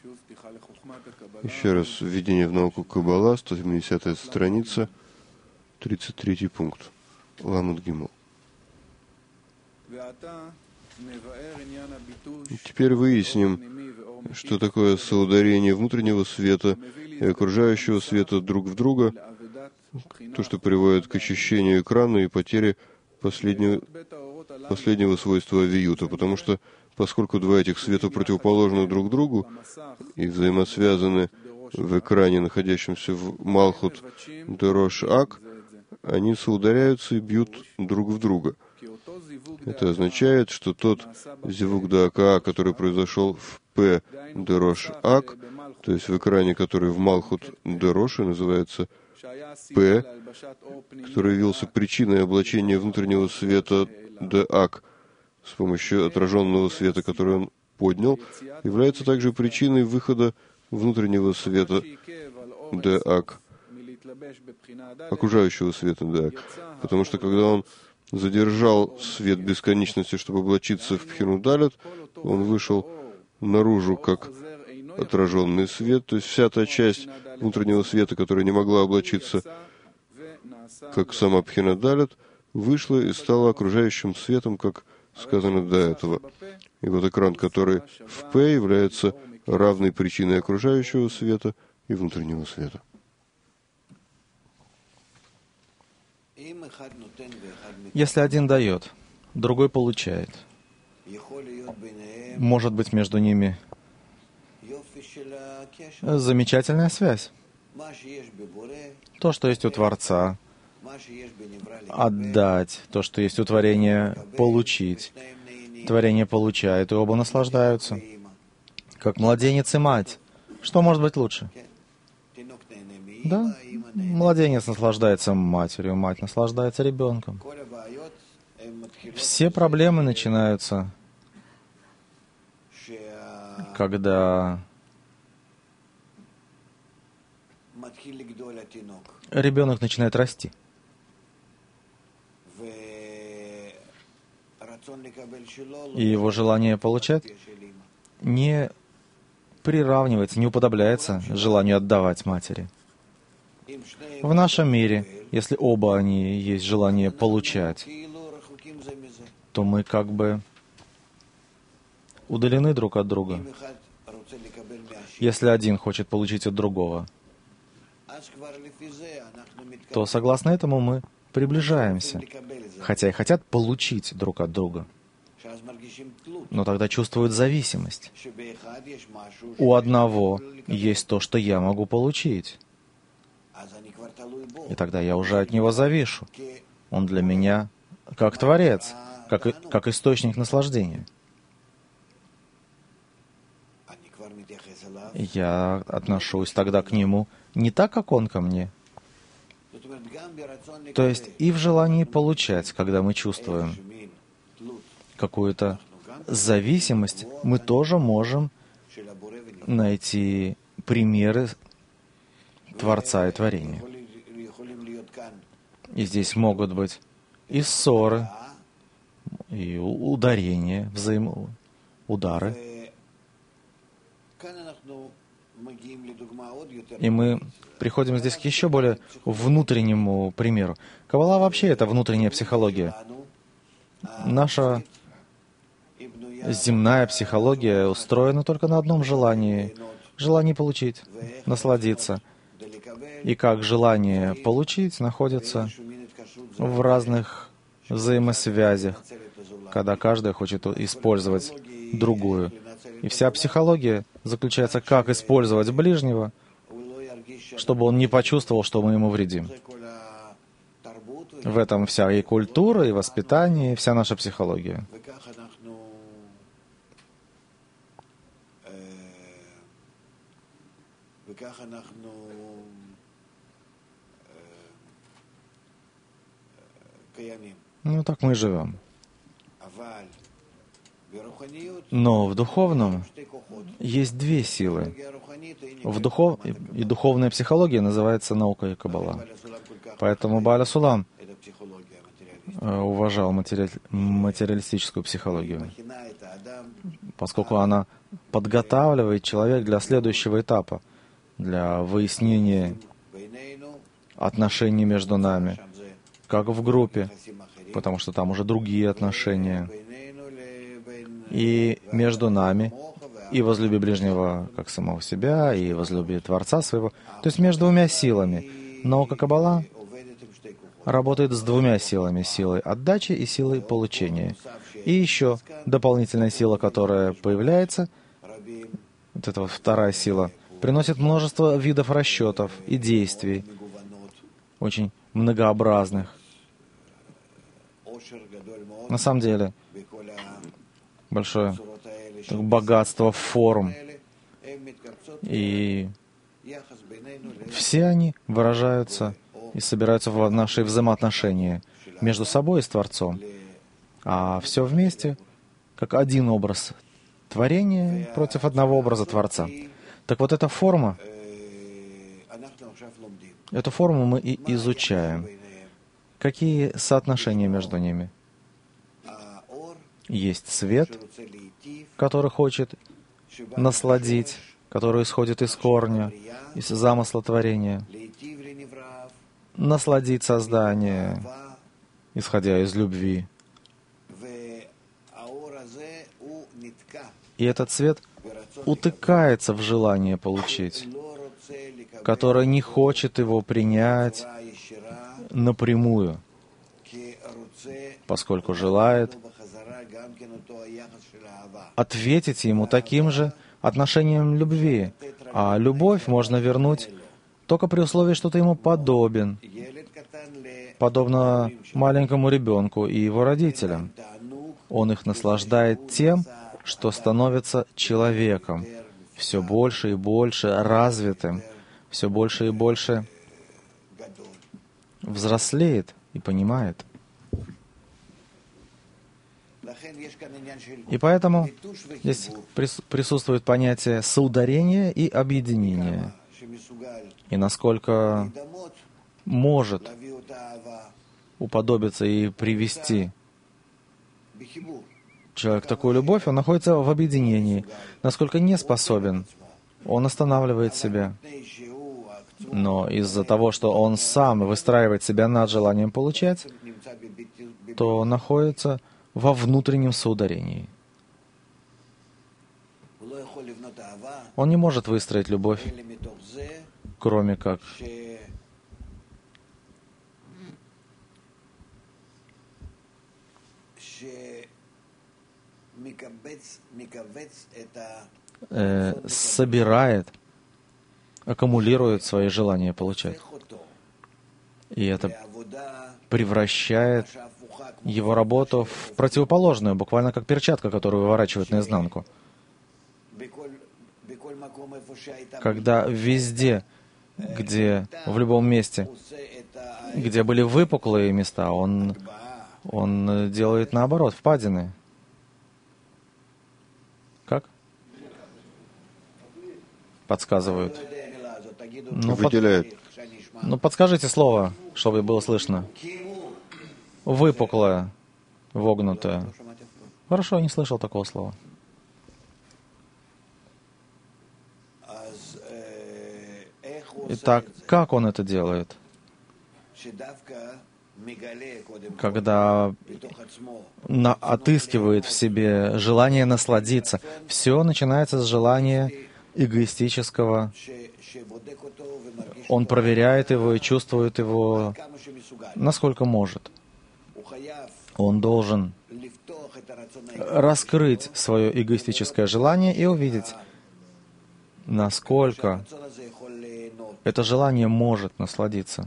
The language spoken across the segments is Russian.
Еще раз, введение в науку Каббала, 170-я страница, 33-й пункт. Ламед Гимел. Теперь выясним, что такое соударение внутреннего света и окружающего света друг в друга, то, что приводит к очищению экрана и потере последнего свойства авиюта, потому что, поскольку два этих света противоположны друг другу и взаимосвязаны в экране, находящемся в Малхут Дерош Ак, они соударяются и бьют друг в друга. Это означает, что тот зивук даакаа, который произошел в П Дерош Ак, то есть в экране, который в Малхут Дероши называется П, который явился причиной облачения внутреннего света Даак с помощью отраженного света, который он поднял, является также причиной выхода внутреннего света Даак, окружающего света Даак. Потому что когда он задержал свет бесконечности, чтобы облачиться в Пхину Далет, он вышел наружу как отраженный свет, то есть вся та часть внутреннего света, которая не могла облачиться как сама Пхина Далет, вышла и стала окружающим светом, как сказано до этого. И вот экран, который в П, является равной причиной окружающего света и внутреннего света. Если один дает, другой получает. Может быть между ними замечательная связь. То, что есть у Творца, отдать, то, что есть у творения, получить. Творение получает, и оба наслаждаются. Как младенец и мать. Что может быть лучше? Да, младенец наслаждается матерью, мать наслаждается ребенком. Все проблемы начинаются, когда ребенок начинает расти. И его желание получать не приравнивается, не уподобляется желанию отдавать матери. В нашем мире, если оба они есть желание получать, то мы как бы удалены друг от друга. Если один хочет получить от другого, то согласно этому мы приближаемся, хотя и хотят получить друг от друга. Но тогда чувствуют зависимость. У одного есть то, что я могу получить. И тогда я уже от него завишу. Он для меня как Творец, как источник наслаждения. Я отношусь тогда к нему не так, как он ко мне. То есть и в желании получать, когда мы чувствуем какую-то зависимость, мы тоже можем найти примеры Творца и творения. И здесь могут быть и ссоры, и ударения, удары. И мы приходим здесь к еще более внутреннему примеру. Каббала вообще это внутренняя психология. Наша земная психология устроена только на одном желании. Желание получить, насладиться. И как желание получить находится в разных взаимосвязях, когда каждый хочет использовать другую. И вся психология заключается, как использовать ближнего, чтобы он не почувствовал, что мы ему вредим. В этом вся и культура, и воспитание, и вся наша психология. Ну, так мы и живем. Но в духовном есть две силы. И духовная психология называется наукой Каббала. Поэтому Бааля Сулам уважал материалистическую психологию, поскольку она подготавливает человек для следующего этапа, для выяснения отношений между нами, как в группе, потому что там уже другие отношения. И между нами, и возлюби ближнего как самого себя, и возлюби Творца своего. То есть между двумя силами. Наука Каббала работает с двумя силами: силой отдачи и силой получения. И еще дополнительная сила, которая появляется, вот эта вот вторая сила, приносит множество видов расчетов и действий, очень многообразных. На самом деле, большое богатство форм. И все они выражаются и собираются в наши взаимоотношения между собой и с Творцом. А все вместе, как один образ творения против одного образа Творца. Так вот, эта форма, эту форму мы и изучаем. Какие соотношения между ними? Есть свет, который хочет насладить, который исходит из корня, из замысла творения, насладить создание, исходя из любви. И этот свет утыкается в желание получить, которое не хочет его принять напрямую, поскольку желает ответить ему таким же отношением любви. А любовь можно вернуть только при условии, что ты ему подобен, подобно маленькому ребенку и его родителям. Он их наслаждает тем, что становится человеком, все больше и больше развитым, все больше и больше взрослеет и понимает. И поэтому здесь присутствует понятие соударения и объединения. И насколько может уподобиться и привести человек такую любовь, он находится в объединении. Насколько не способен, он останавливает себя. Но из-за того, что он сам выстраивает себя над желанием получать, то находится во внутреннем соударении. Он не может выстроить любовь, кроме как собирает, аккумулирует свои желания получать. И это превращает его работу в противоположную, буквально как перчатка, которую выворачивают наизнанку. Когда везде, где, в любом месте, где были выпуклые места, он делает наоборот, впадины. Как? Подсказывают. Выделяет. Подскажите слово, чтобы было слышно. Выпуклое, вогнутое. Хорошо, я не слышал такого слова. Итак, как он это делает? Когда отыскивает в себе желание насладиться. Все начинается с желания эгоистического. Он проверяет его и чувствует его, насколько может. Он должен раскрыть свое эгоистическое желание и увидеть, насколько это желание может насладиться.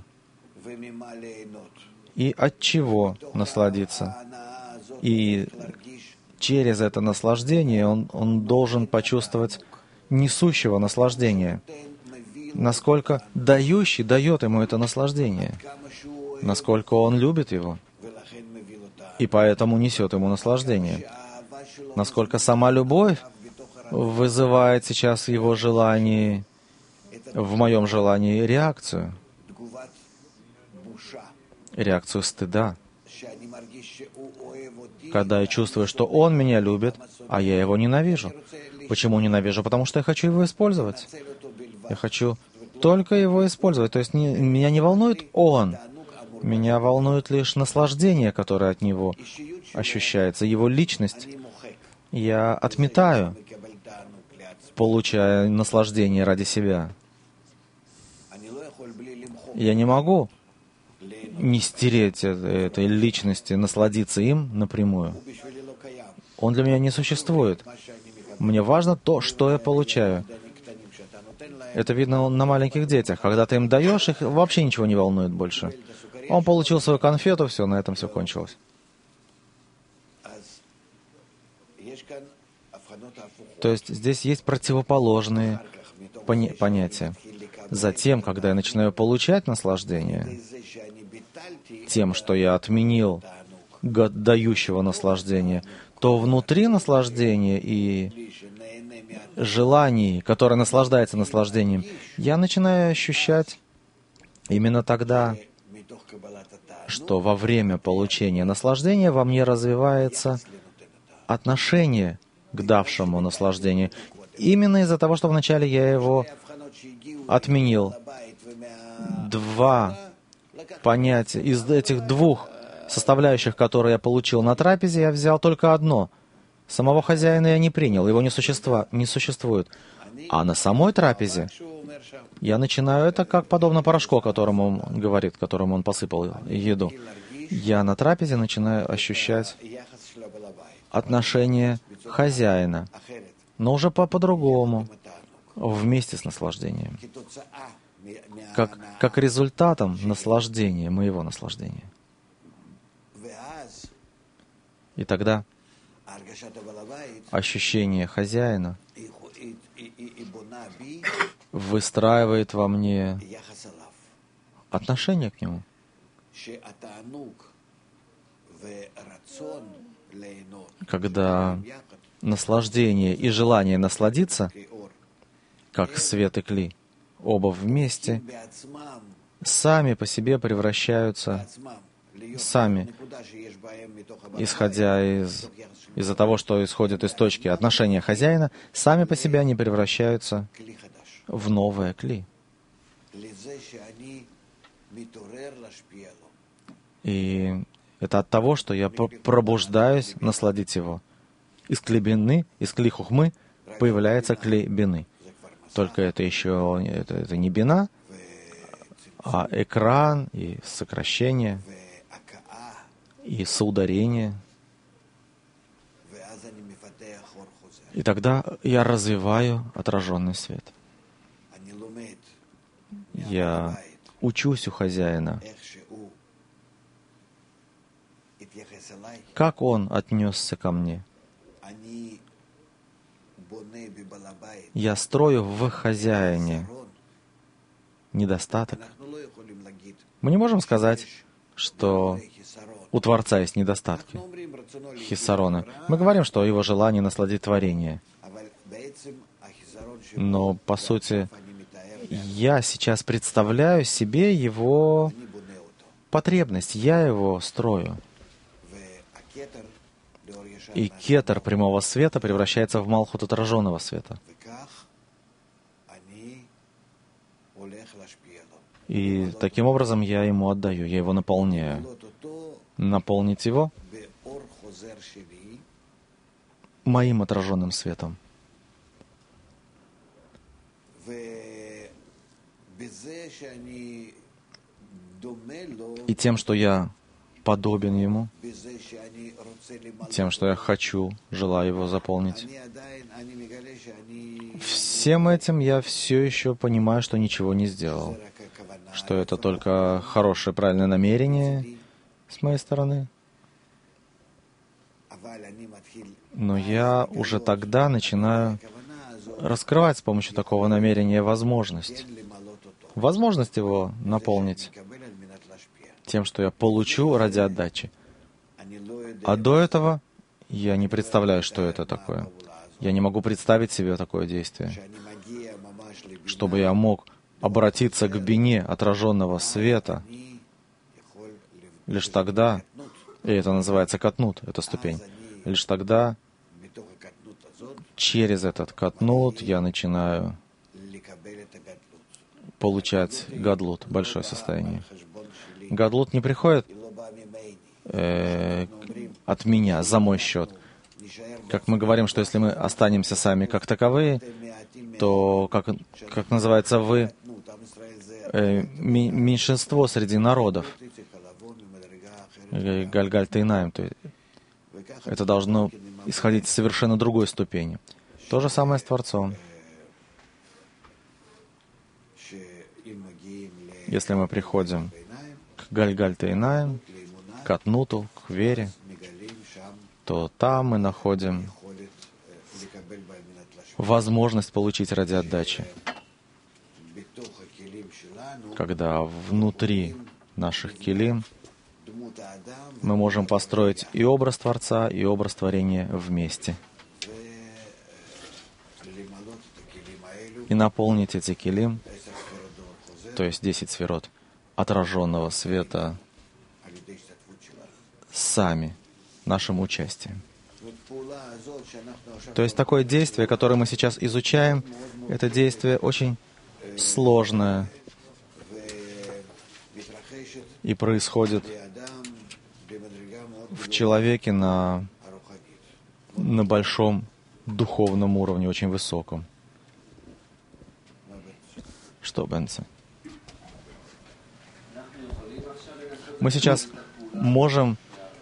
И от чего насладиться. И через это наслаждение он должен почувствовать несущего наслаждения. Насколько дающий дает ему это наслаждение. Насколько он любит его. И поэтому несет ему наслаждение. Насколько сама любовь вызывает сейчас в его желании, в моем желании реакцию. Реакцию стыда. когда я чувствую, что Он меня любит, а я Его ненавижу. Почему ненавижу? Потому что я хочу Его использовать. Я хочу только Его использовать. То есть меня не волнует Он. Меня волнует лишь наслаждение, которое от Него ощущается, Его личность. Я отметаю, получая наслаждение ради себя. Я не могу не стереть этой личности, насладиться им напрямую. Он для меня не существует. Мне важно то, что я получаю. Это видно на маленьких детях. Когда ты им даешь, их вообще ничего не волнует больше. Он получил свою конфету, все, на этом все кончилось. То есть здесь есть противоположные понятия. Затем, когда я начинаю получать наслаждение, тем, что я отменил дающего наслаждения, то внутри наслаждения и желаний, которое наслаждается наслаждением, я начинаю ощущать именно тогда, что во время получения наслаждения во мне развивается отношение к давшему наслаждению. Именно из-за того, что вначале я его отменил. Два понятия. Из этих двух составляющих, которые я получил на трапезе, я взял только одно. Самого хозяина я не принял, его не существует. А на самой трапезе я начинаю это как подобно порошку, о котором он говорит, которому он посыпал еду. Я на трапезе начинаю ощущать отношение хозяина, но уже по-другому, вместе с наслаждением. Как результатом наслаждения, моего наслаждения. И тогда ощущение хозяина выстраивает во мне отношение к нему, когда наслаждение и желание насладиться, как свет и кли, оба вместе, сами по себе превращаются, сами, исходя из-за того, что исходит из точки отношения хозяина, сами по себе они превращаются в новое кли. И это от того, что я пробуждаюсь насладить его. Из кли бины, из кли хухмы появляется кли бины. Только это еще это не бина, а экран и сокращение, и соударение. И тогда я развиваю отраженный свет. Я учусь у хозяина, как он отнесся ко мне. Я строю в хозяине недостаток. Мы не можем сказать, что у Творца есть недостатки, хиссароны. Мы говорим, что его желание насладить творение. Но, по сути, я сейчас представляю себе его потребность, я его строю. И кетер прямого света превращается в малхут отраженного света. И таким образом я ему отдаю, я его наполняю. Наполнить его моим отраженным светом. И тем, что я подобен ему, тем, что я хочу, желаю его заполнить. Всем этим я все еще понимаю, что ничего не сделал, что это только хорошее, правильное намерение с моей стороны. Но я уже тогда начинаю раскрывать с помощью такого намерения возможность его наполнить тем, что я получу ради отдачи. А до этого я не представляю, что это такое. Я не могу представить себе такое действие. Чтобы я мог обратиться к бине отраженного света, лишь тогда И это называется катнут, эта ступень. Лишь тогда, через этот катнут, я начинаю получать гадлут, большое состояние. Гадлут не приходит от меня, за мой счет. Как мы говорим, что если мы останемся сами как таковые, то, как называется, вы меньшинство среди народов. Гальгаль Тейнаем. Это должно исходить из совершенно другой ступени. То же самое с Творцом. Если мы приходим к Гальгаль Тейнаем, к Атнуту, к вере, то там мы находим возможность получить ради отдачи. Когда внутри наших килим мы можем построить и образ Творца, и образ творения вместе. И наполнить эти килим, то есть 10 сферот отраженного света, сами, нашим участием. То есть такое действие, которое мы сейчас изучаем, это действие очень сложное и происходит в человеке на большом духовном уровне, очень высоком. Что, Бенце? Мы сейчас можем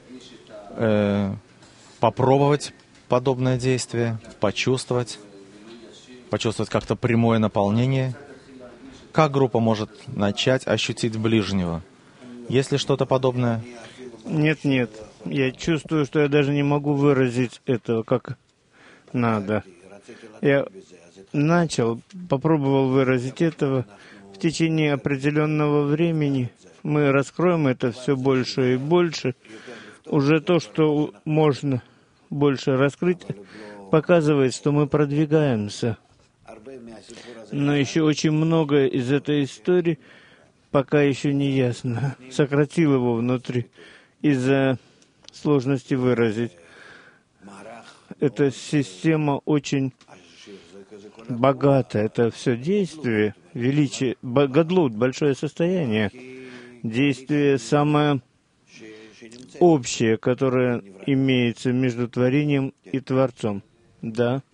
попробовать подобное действие, почувствовать как-то прямое наполнение. Как группа может начать ощутить ближнего? Есть ли что-то подобное? Нет. Я чувствую, что я даже не могу выразить этого как надо. Я попробовал выразить этого в течение определенного времени. Мы раскроем это все больше и больше. Уже то, что можно больше раскрыть, показывает, что мы продвигаемся. Но еще очень многое из этой истории пока еще не ясно. Сократил его внутри из-за сложности выразить. Эта система очень богатая. Это все действие, величие, гадлут, большое состояние. Действие самое общее, которое имеется между творением и Творцом. Да.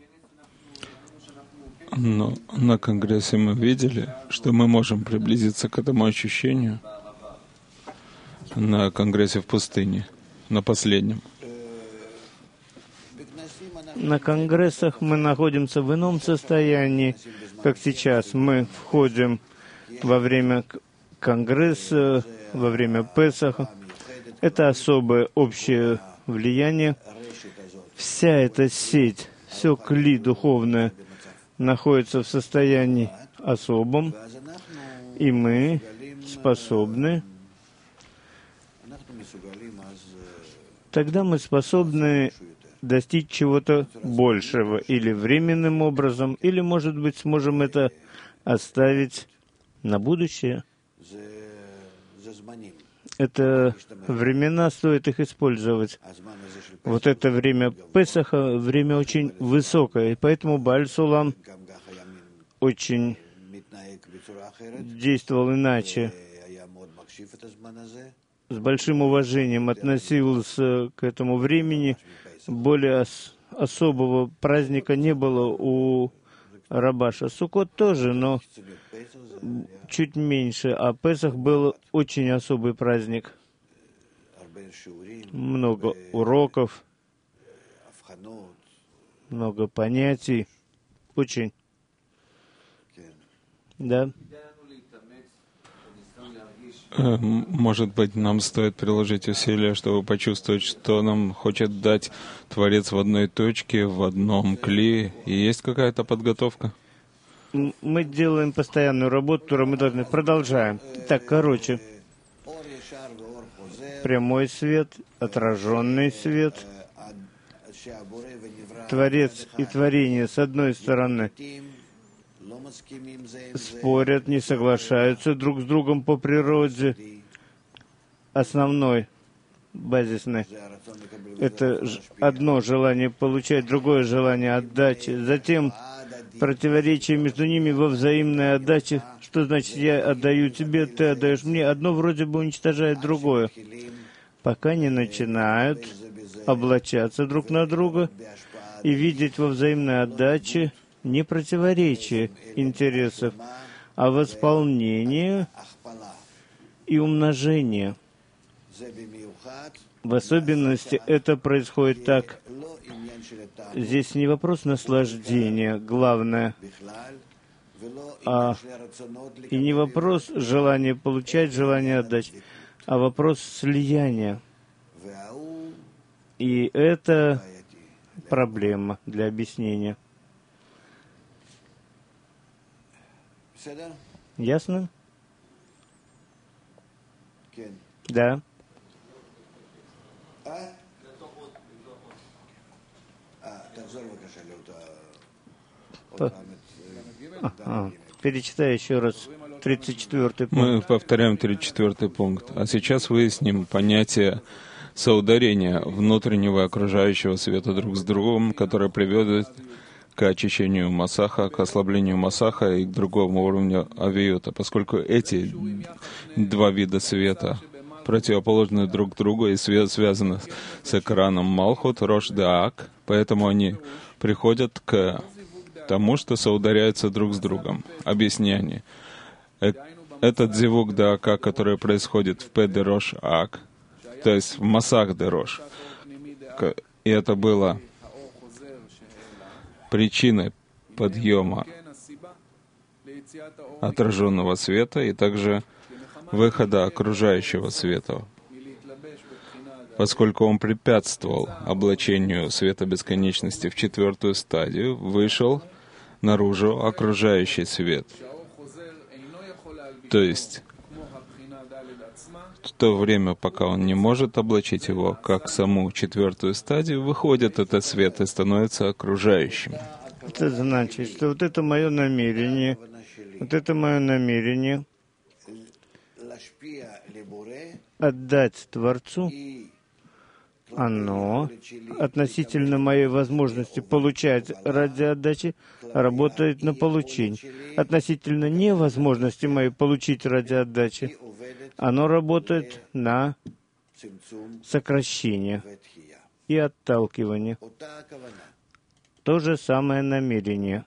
Но на Конгрессе мы видели, что мы можем приблизиться к этому ощущению на Конгрессе в пустыне, на последнем. На Конгрессах мы находимся в ином состоянии, как сейчас. Мы входим во время Конгресса, во время Песаха. Это особое общее влияние. Вся эта сеть, все кли духовное находится в состоянии особом, и мы способны, тогда мы способны достичь чего-то большего, или временным образом, или, может быть, сможем это оставить на будущее. Это времена, стоит их использовать. Вот это время Песаха, время очень высокое, и поэтому Бааль Сулам очень действовал иначе, с большим уважением относился к этому времени. Более особого праздника не было у Рабаша. Суккот тоже, но чуть меньше. А Песах был очень особый праздник. Много уроков, много понятий. Очень. Да. Может быть, нам стоит приложить усилия, чтобы почувствовать, что нам хочет дать Творец в одной точке, в одном кли. И есть какая-то подготовка? Мы делаем постоянную работу, которую мы должны. Продолжаем. Так, короче. Прямой свет, отраженный свет. Творец и творение, с одной стороны, спорят, не соглашаются друг с другом по природе. Основной базисное. Это одно желание получать, другое желание отдачи. Затем противоречие между ними во взаимной отдаче. Что значит, я отдаю тебе, ты отдаешь мне? Одно вроде бы уничтожает другое. Пока не начинают облачаться друг на друга и видеть во взаимной отдаче не противоречие интересов, а восполнение и умножение. В особенности это происходит так. Здесь не вопрос наслаждения, главное, и не вопрос желания получать, желания отдать, а вопрос слияния. И это проблема для объяснения. Ясно? Да. Перечитай еще раз 34-й пункт. Мы повторяем 34-й пункт. А сейчас выясним понятие соударения внутреннего и окружающего света друг с другом, которое приведет к очищению масаха, к ослаблению масаха и к другому уровню авиюта, поскольку эти два вида света противоположны друг другу и связаны с экраном Малхут, Рош Даак, поэтому они приходят к тому, что соударяются друг с другом. Объяснение. Этот зивук Даака, который происходит в Педе Рош Ак, то есть в Масах де Рош, и это было причиной подъема отраженного света и также выхода окружающего света, поскольку он препятствовал облачению света бесконечности в 4-ю стадию, вышел наружу окружающий свет. То есть, в то время, пока он не может облачить его, как саму 4-ю стадию, выходит этот свет и становится окружающим. Это значит, что вот это мое намерение отдать Творцу, оно относительно моей возможности получать ради отдачи работает на получение. Относительно невозможности моей получить ради отдачи, оно работает на сокращение и отталкивание. То же самое намерение.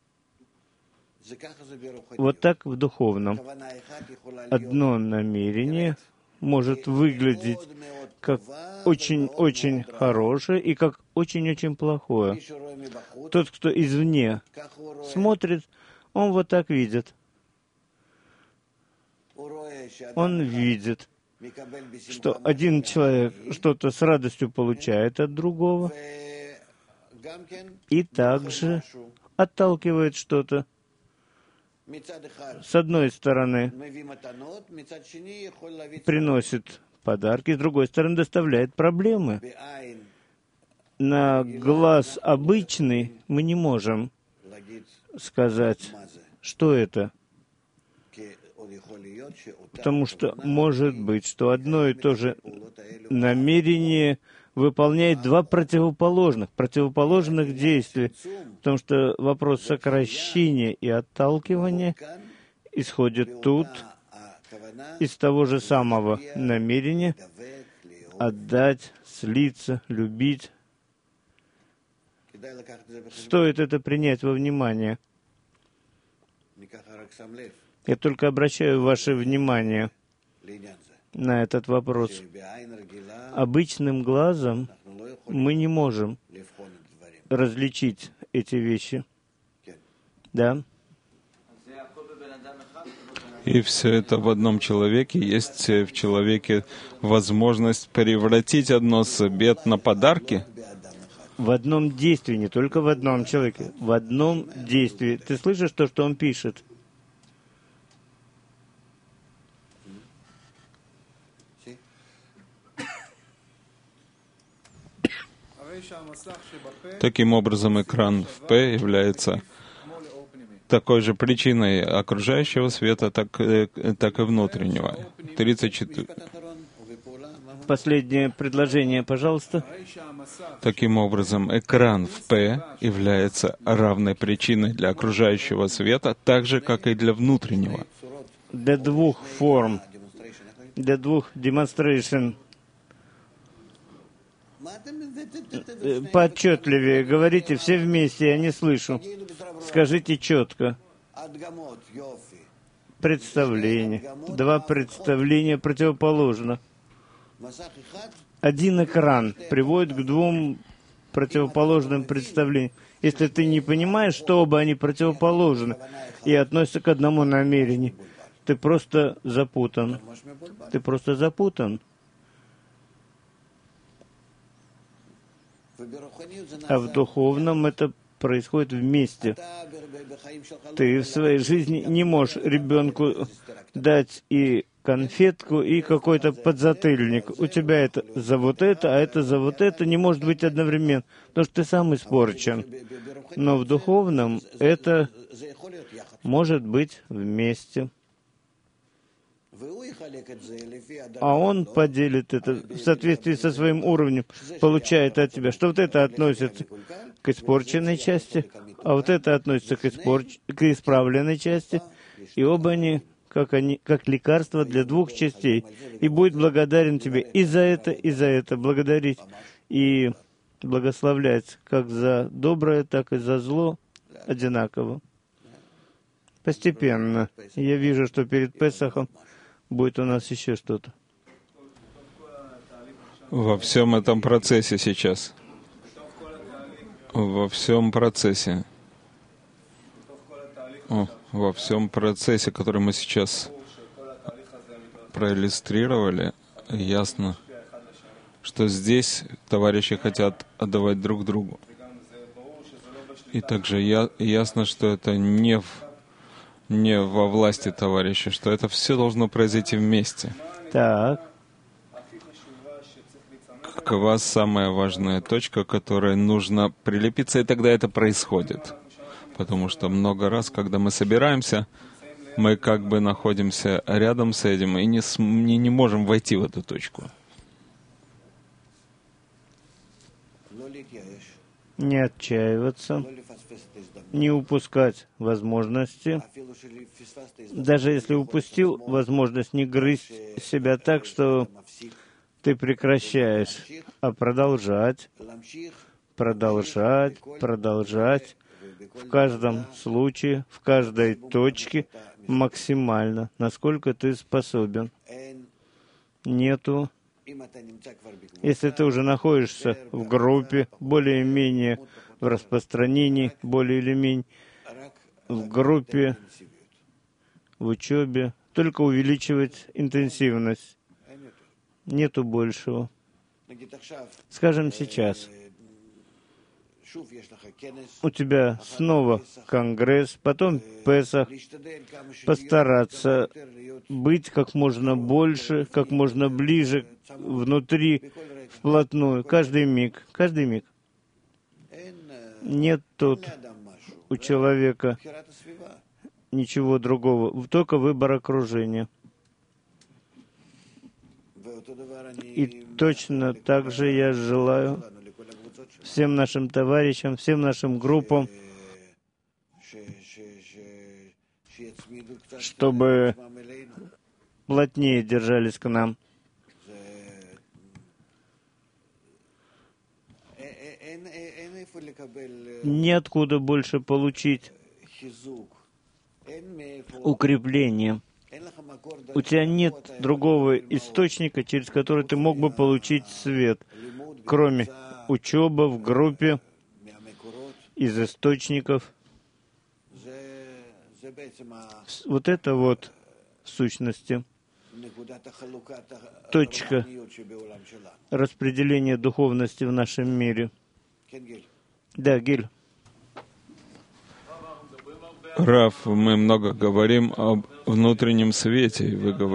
Вот так в духовном. Одно намерение может выглядеть как очень-очень хорошее и как очень-очень плохое. Тот, кто извне смотрит, он вот так видит. Он видит, что один человек что-то с радостью получает от другого и также отталкивает что-то. С одной стороны, приносит подарки, с другой стороны, доставляет проблемы. На глаз обычный мы не можем сказать, что это. Потому что может быть, что одно и то же намерение выполняет два противоположных действия. Потому что вопрос сокращения и отталкивания исходит тут из того же самого намерения отдать, слиться, любить. Стоит это принять во внимание. Я только обращаю ваше внимание на этот вопрос. Обычным глазом мы не можем различить эти вещи. Да? И все это в одном человеке. Есть в человеке возможность превратить одно бед на подарки. В одном действии, не только в одном человеке, в одном действии. Ты слышишь то, что он пишет? Таким образом, экран в П является такой же причиной окружающего света, так и внутреннего. 34. последнее предложение, пожалуйста. Таким образом, экран в П является равной причиной для окружающего света, так же, как и для внутреннего. Для двух форм, для двух демонстраций. Поотчетливее говорите все вместе, я не слышу. Скажите четко. Представление. Два представления противоположно. Один экран приводит к двум противоположным представлениям. Если ты не понимаешь, что оба они противоположны и относятся к одному намерению, ты просто запутан. Ты просто запутан. А в духовном это происходит вместе. Ты в своей жизни не можешь ребенку дать и конфетку, и какой-то подзатыльник. У тебя это за вот это, а это за вот это не может быть одновременно, потому что ты сам испорчен. Но в духовном это может быть вместе. А он поделит это в соответствии со своим уровнем, получает от тебя, что вот это относится к испорченной части, а вот это относится к исправленной части, и оба они как лекарство для двух частей, и будет благодарен тебе и за это благодарить, и благословлять как за доброе, так и за зло одинаково. Постепенно. Я вижу, что перед Песахом будет у нас еще что-то. Во всем этом процессе сейчас. Во всем процессе. Во всем процессе, который мы сейчас проиллюстрировали, ясно, что здесь товарищи хотят отдавать друг другу. И также ясно, что это не во власти товарища, что это все должно произойти вместе. Так. Какова самая важная точка, к которой нужно прилепиться, и тогда это происходит. Потому что много раз, когда мы собираемся, мы как бы находимся рядом с этим и не можем войти в эту точку. Не отчаиваться, не упускать возможности. Даже если упустил возможность, не грызть себя так, что ты прекращаешь, а продолжать, в каждом случае, в каждой точке максимально, насколько ты способен. Нету. Если ты уже находишься в группе, более-менее в распространении, более или менее в группе, в учебе, только увеличивать интенсивность. Нету большего. Скажем, сейчас у тебя снова конгресс, потом Песах. Постараться быть как можно больше, как можно ближе, внутри, вплотную, каждый миг. Нет тут у человека ничего другого, только выбор окружения. И точно так же я желаю всем нашим товарищам, всем нашим группам, чтобы плотнее держались к нам. Неоткуда больше получить укрепление. У тебя нет другого источника, через который ты мог бы получить свет, кроме учебы в группе из источников. Вот это вот в сущности точка распределения духовности в нашем мире. Да, Гиль. Рав, мы много говорим об внутреннем свете.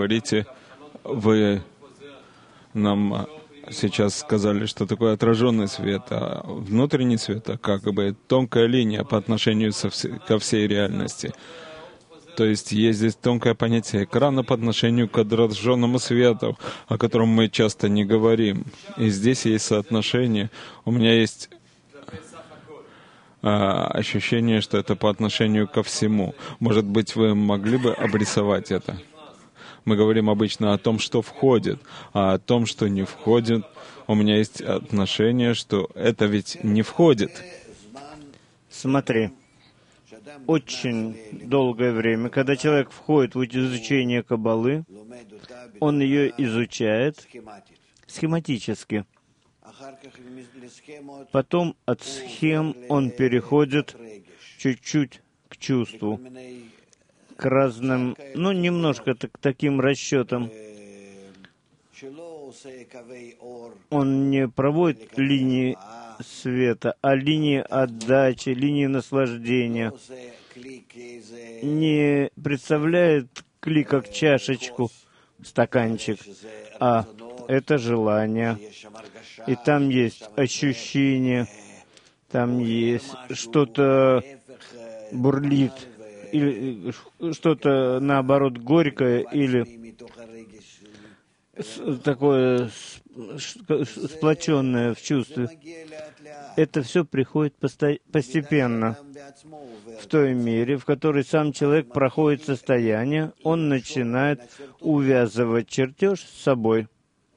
Вы нам сейчас сказали, что такое отраженный свет, а внутренний свет, как бы тонкая линия по отношению ко всей реальности. То есть здесь тонкое понятие экрана по отношению к отраженному свету, о котором мы часто не говорим. И здесь есть соотношение. У меня есть ощущение, что это по отношению ко всему. Может быть, вы могли бы обрисовать это? Мы говорим обычно о том, что входит, а о том, что не входит, у меня есть отношение, что это ведь не входит. Смотри, очень долгое время, когда человек входит в изучение Каббалы, он ее изучает схематически. Потом от схем он переходит чуть-чуть к чувству, к разным, немножко к таким расчетам. Он не проводит линии света, а линии отдачи, линии наслаждения. Не представляет кли как чашечку, стаканчик, а это желание. И там есть ощущение, там есть что-то бурлит, или что-то, наоборот, горькое, или такое сплоченное в чувстве. Это все приходит постепенно, в той мере, в которой сам человек проходит состояние, он начинает увязывать чертеж с собой.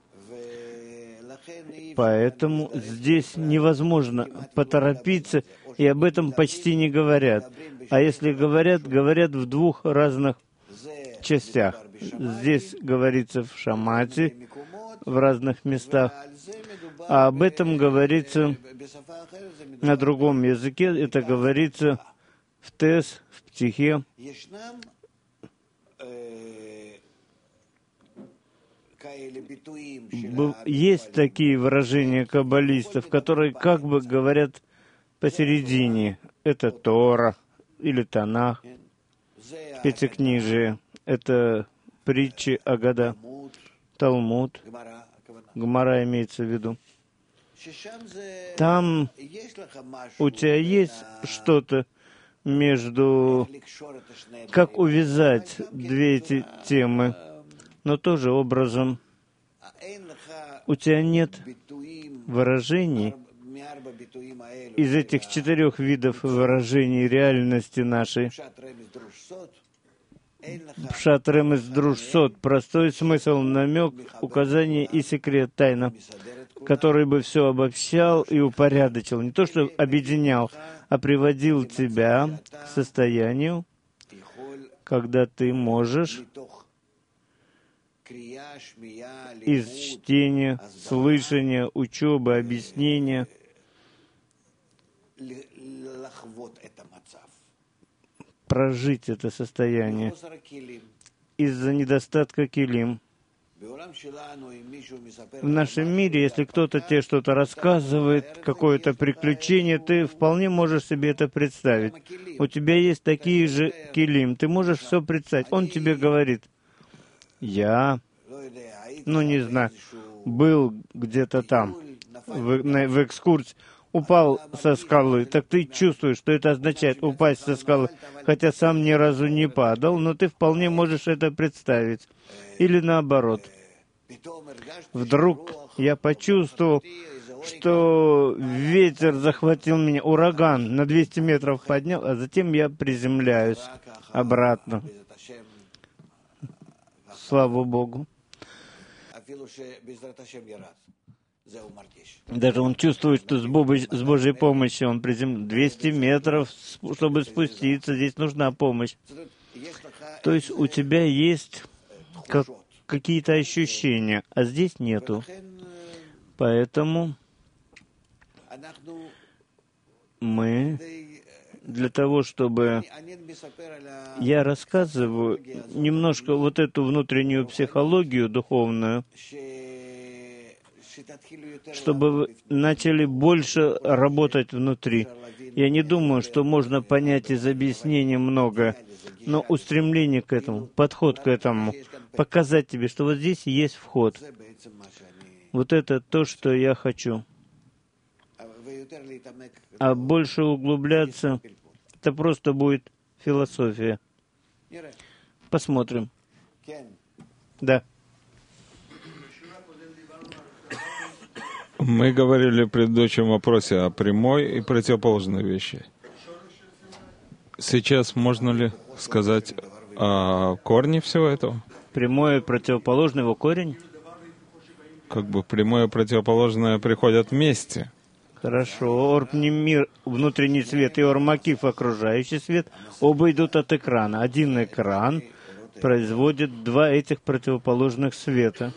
Поэтому здесь невозможно поторопиться, и об этом почти не говорят. А если говорят, говорят в двух разных частях. Здесь говорится в Шамати, в разных местах, а об этом говорится на другом языке, это говорится в Тес, в Птихе. Есть такие выражения каббалистов, которые как бы говорят посередине. Это Тора или Танах, Пятикнижие. Это притчи Агада, Талмуд, Гмара имеется в виду. Там у тебя есть что-то между... Как увязать две эти темы, но тоже образом. У тебя нет выражений из этих 4 видов выражений реальности нашей. Пшат, ремес, друж, сот. Простой смысл, намек, указание и секрет, тайна, который бы все обобщал и упорядочил. Не то, что объединял, а приводил тебя к состоянию, когда ты можешь из чтения, слышания, учебы, объяснения прожить это состояние из-за недостатка килим. В нашем мире, если кто-то тебе что-то рассказывает, какое-то приключение, ты вполне можешь себе это представить. У тебя есть такие же килим, ты можешь все представить. Он тебе говорит: я, не знаю, был где-то там, в экскурсии, упал со скалы, так ты чувствуешь, что это означает упасть со скалы, хотя сам ни разу не падал, но ты вполне можешь это представить. Или наоборот. Вдруг я почувствовал, что ветер захватил меня, ураган на 200 метров поднял, а затем я приземляюсь обратно. Слава Богу. Даже он чувствует, что с Божьей помощью он приземляется. 200 метров, чтобы спуститься, здесь нужна помощь. То есть у тебя есть какие-то ощущения, а здесь нету. Поэтому мы, для того, чтобы... Я рассказываю немножко вот эту внутреннюю психологию духовную, чтобы вы начали больше работать внутри. Я не думаю, что можно понять из объяснения многое, но устремление к этому, подход к этому, показать тебе, что вот здесь есть вход. Вот это то, что я хочу. А больше углубляться, это просто будет философия. Посмотрим. Да. Мы говорили в предыдущем вопросе о прямой и противоположной вещи. Сейчас можно ли сказать о корне всего этого? Прямой и противоположный его корень? Как бы прямое и противоположное приходят вместе. Хорошо. Орпнимир, внутренний свет, и ормакив, окружающий свет, оба идут от экрана. Один экран производит два этих противоположных света.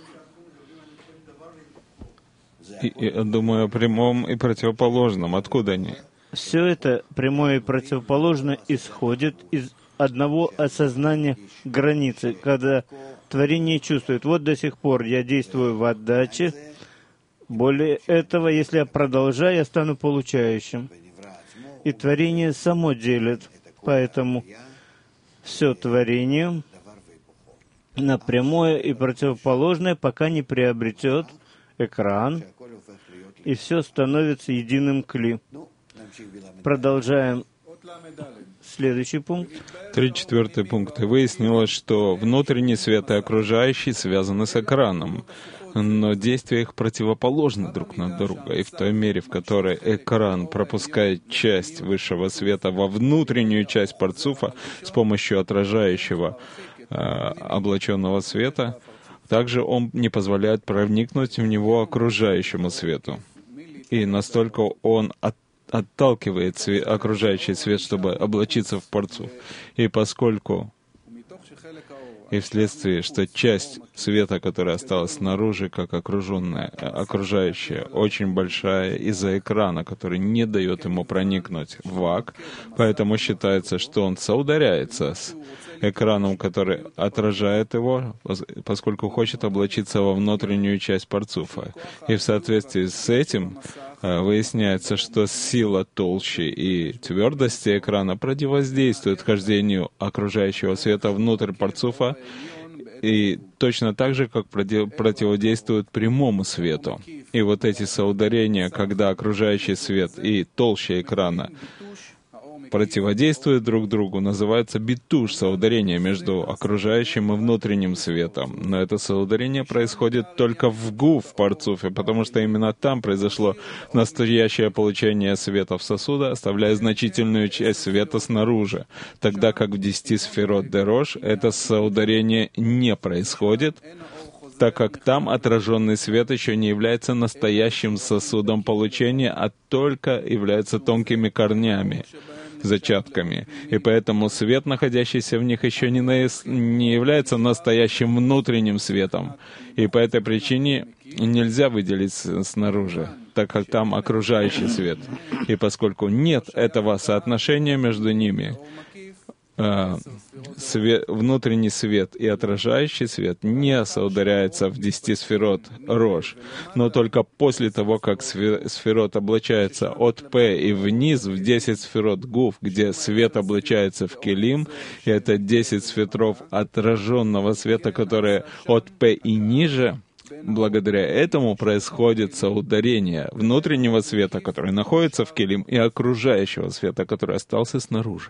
Я думаю о прямом и противоположном. Откуда они? Все это прямое и противоположное исходит из одного осознания границы, когда творение чувствует: вот до сих пор я действую в отдаче, более этого, если я продолжаю, я стану получающим. И творение само делит, поэтому все творение на прямое и противоположное пока не приобретет экран, и все становится единым кли. Продолжаем. Следующий пункт. 34 пункт. И выяснилось, что внутренний свет и окружающий связаны с экраном, но действия их противоположны друг на друга. И в той мере, в которой экран пропускает часть высшего света во внутреннюю часть парцуфа с помощью отражающего облаченного света, также он не позволяет проникнуть в него окружающему свету. И настолько он отталкивает окружающий свет, чтобы облачиться в парцуф. И поскольку, и вследствие, что часть света, которая осталась снаружи, как окружающая, очень большая из-за экрана, который не дает ему проникнуть в ак, поэтому считается, что он соударяется с экраном, который отражает его, поскольку хочет облачиться во внутреннюю часть парцуфа. И в соответствии с этим выясняется, что сила толщи и твердости экрана противодействует вхождению окружающего света внутрь парцуфа, и точно так же, как противодействует прямому свету. И вот эти соударения, когда окружающий свет и толща экрана противодействуют друг другу, называется битуш, соударение между окружающим и внутренним светом. Но это соударение происходит только в гуф, в парцуфе, потому что именно там произошло настоящее получение света в сосуды, оставляя значительную часть света снаружи, тогда как в 10 сферот дерош это соударение не происходит, так как там отраженный свет еще не является настоящим сосудом получения, а только является тонкими корнями, зачатками. И поэтому свет, находящийся в них, еще не является настоящим внутренним светом. И по этой причине нельзя выделить снаружи, так как там окружающий свет. И поскольку нет этого соотношения между ними, внутренний свет и отражающий свет не соударяются в 10 сферот рож, но только после того, как сферот облачается от П и вниз в 10 сферот гуф, где свет облачается в келим, и это 10 сферов отраженного света, которые от П и ниже. Благодаря этому происходит соударение внутреннего света, который находится в келим, и окружающего света, который остался снаружи.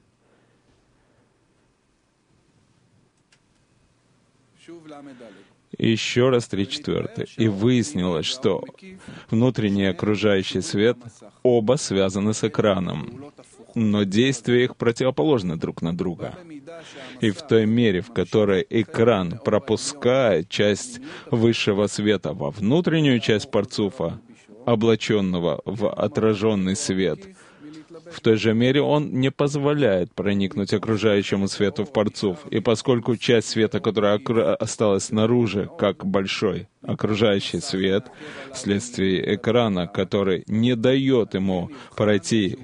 Еще раз 3/4. И выяснилось, что внутренний и окружающий свет оба связаны с экраном, но действия их противоположны друг на друга. И в той мере, в которой экран пропускает часть высшего света во внутреннюю часть парцуфа, облаченного в отраженный свет, в той же мере он не позволяет проникнуть окружающему свету в парцуф. И поскольку часть света, которая осталась снаружи, как большой окружающий свет, вследствие экрана, который не дает ему пройти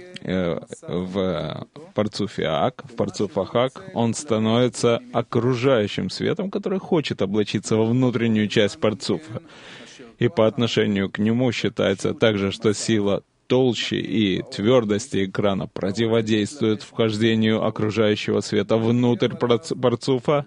в парцуфе Ак, в парцуфах Ак, он становится окружающим светом, который хочет облачиться во внутреннюю часть парцуфа. И по отношению к нему считается также, что сила толщи и твердости экрана противодействует вхождению окружающего света внутрь парцуфа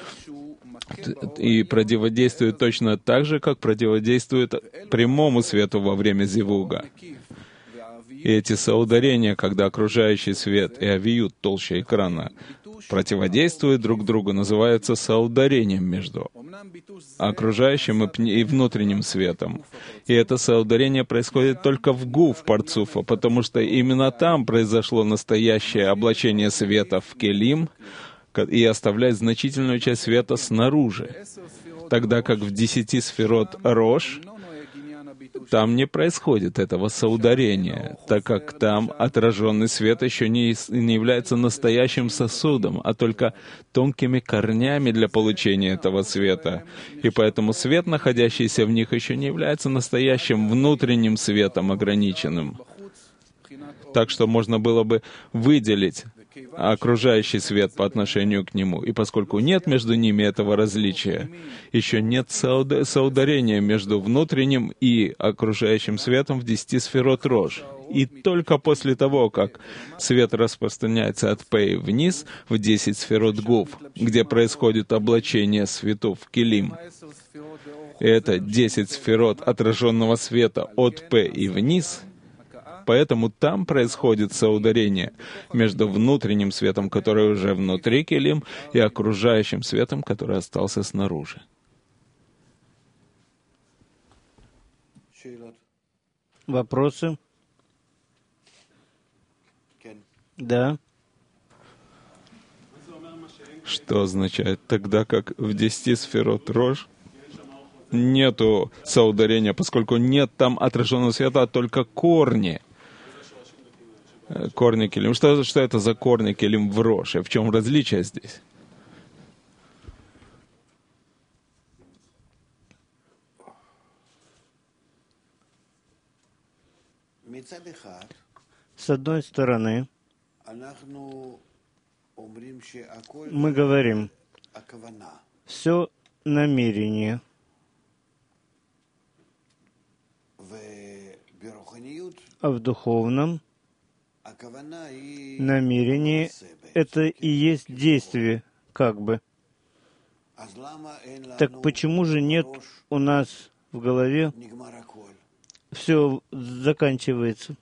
и противодействует точно так же, как противодействует прямому свету во время зивуга. И эти соударения, когда окружающий свет и авиют толща экрана противодействуют друг другу, называется соударением между окружающим и внутренним светом. И это соударение происходит только в гуф парцуфа, потому что именно там произошло настоящее облачение света в келим и оставляет значительную часть света снаружи. Тогда как в 10 сферот Рош там не происходит этого соударения, так как там отраженный свет еще не является настоящим сосудом, а только тонкими корнями для получения этого света. И поэтому свет, находящийся в них, еще не является настоящим внутренним светом, ограниченным. Так что можно было бы выделить окружающий свет по отношению к нему. И поскольку нет между ними этого различия, еще нет соударения между внутренним и окружающим светом в 10 сферот Рош. И только после того, как свет распространяется от Пэй вниз в 10 сферот Гуф, где происходит облачение светов в Келим, это 10 сферот отраженного света от Пэ и вниз, поэтому там происходит соударение между внутренним светом, который уже внутри келим, и окружающим светом, который остался снаружи. Вопросы? Да. Что означает тогда, как в 10 сферот Рош нету соударения, поскольку нет там отраженного света, а только корни. Корни келим. Что это за корни келим в Роше? В чем различие здесь? С одной стороны, мы говорим, все намерение. А в духовном намерение — это и есть действие, как бы. Так почему же нет у нас в голове все заканчивается?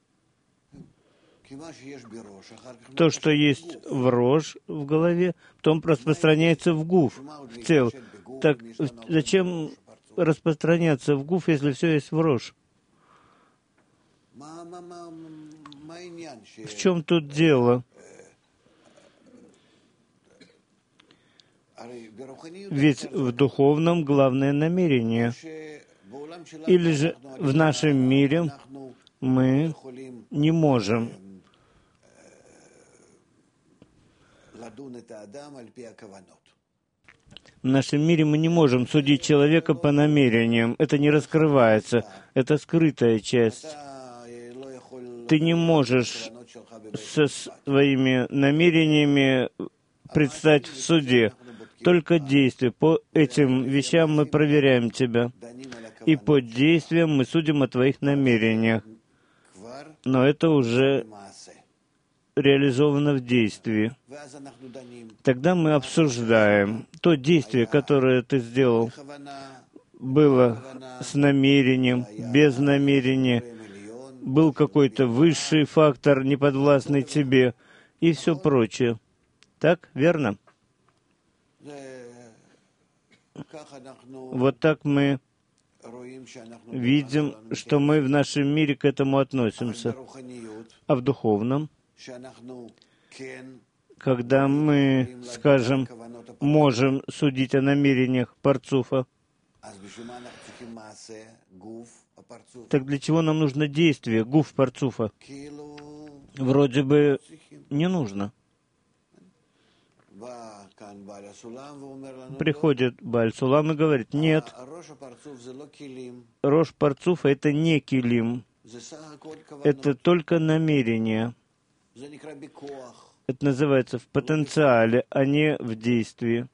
То, что есть в Рош, в голове, потом распространяется в Гуф, в цел. Так зачем распространяться в Гуф, если все есть в Рош? В чем тут дело? Ведь в духовном главное намерение. Или же в нашем мире мы не можем в нашем мире мы не можем судить человека по намерениям. Это не раскрывается. Это скрытая часть. Ты не можешь со своими намерениями предстать в суде. Только действие. По этим вещам мы проверяем тебя. И по действиям мы судим о твоих намерениях. Но это уже реализовано в действии. Тогда мы обсуждаем. То действие, которое ты сделал, было с намерением, без намерения, был какой-то высший фактор, неподвластный тебе, и все прочее. Так, верно? Вот так мы видим, что мы в нашем мире к этому относимся. А в духовном, когда мы, скажем, можем судить о намерениях парцуфа, так для чего нам нужно действие, гуф парцуфа? Вроде бы не нужно. Приходит Бааль Сулам и говорит, нет, Рош парцуфа — это не килим, это только намерение. Это называется в потенциале, а не в действии.